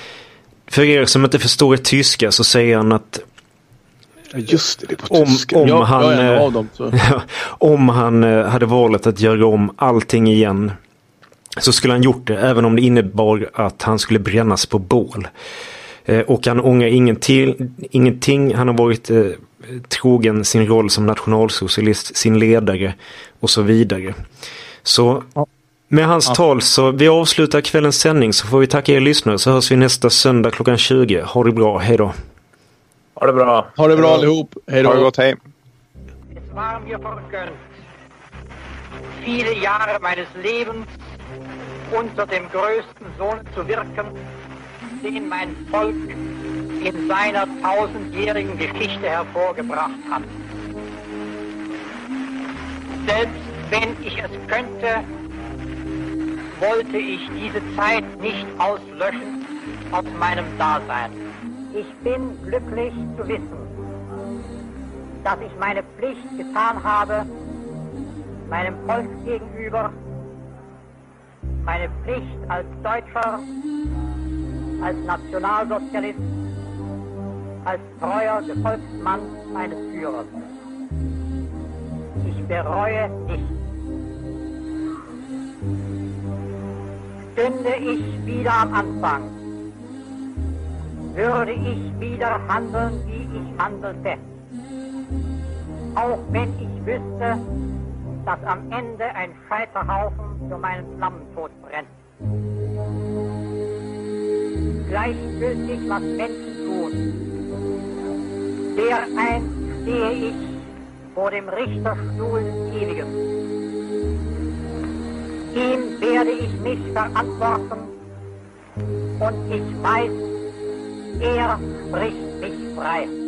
för er som inte förstår tyska så säger han att Ja, just det, det är på om, tyska. om, Jag, han, jag är en eh, av dem. Så. om han eh, hade valet att göra om allting igen, så skulle han gjort det, även om det innebar att han skulle brännas på bål. Eh, och han ångrar ingenting, ingenting. Han har varit eh, trogen sin roll som nationalsocialist, sin ledare och så vidare. Så Ja. med hans Ja. tal så vi avslutar kvällens sändning, så får vi tacka er lyssnare, så hörs vi nästa söndag klockan tjugo. Ha det bra, hej då. Ha det bra. Ha det bra allihop. Hej Ha det då. gott, hej. Es war mir vergönnt, viele Jahre meines Lebens unter dem größten Sohn zu wirken, den mein Volk in seiner tausendjährigen Geschichte hervorgebracht hat. Selbst wenn ich es könnte, wollte ich diese Zeit nicht auslöschen aus meinem Dasein. Ich bin glücklich zu wissen, dass ich meine Pflicht getan habe, meinem Volk gegenüber, meine Pflicht als Deutscher, als Nationalsozialist, als treuer Gefolgsmann meines Führers. Ich bereue nichts. Stünde ich wieder am Anfang, würde ich wieder handeln, wie ich handelte. Auch wenn ich wüsste, dass am Ende ein Scheiterhaufen für meinen Flammentod brennt. Gleichgültig, was Menschen tun, dereinst stehe ich vor dem Richterstuhl des Ewigen. Ihm werde ich mich verantworten und ich weiß, er spricht mich frei.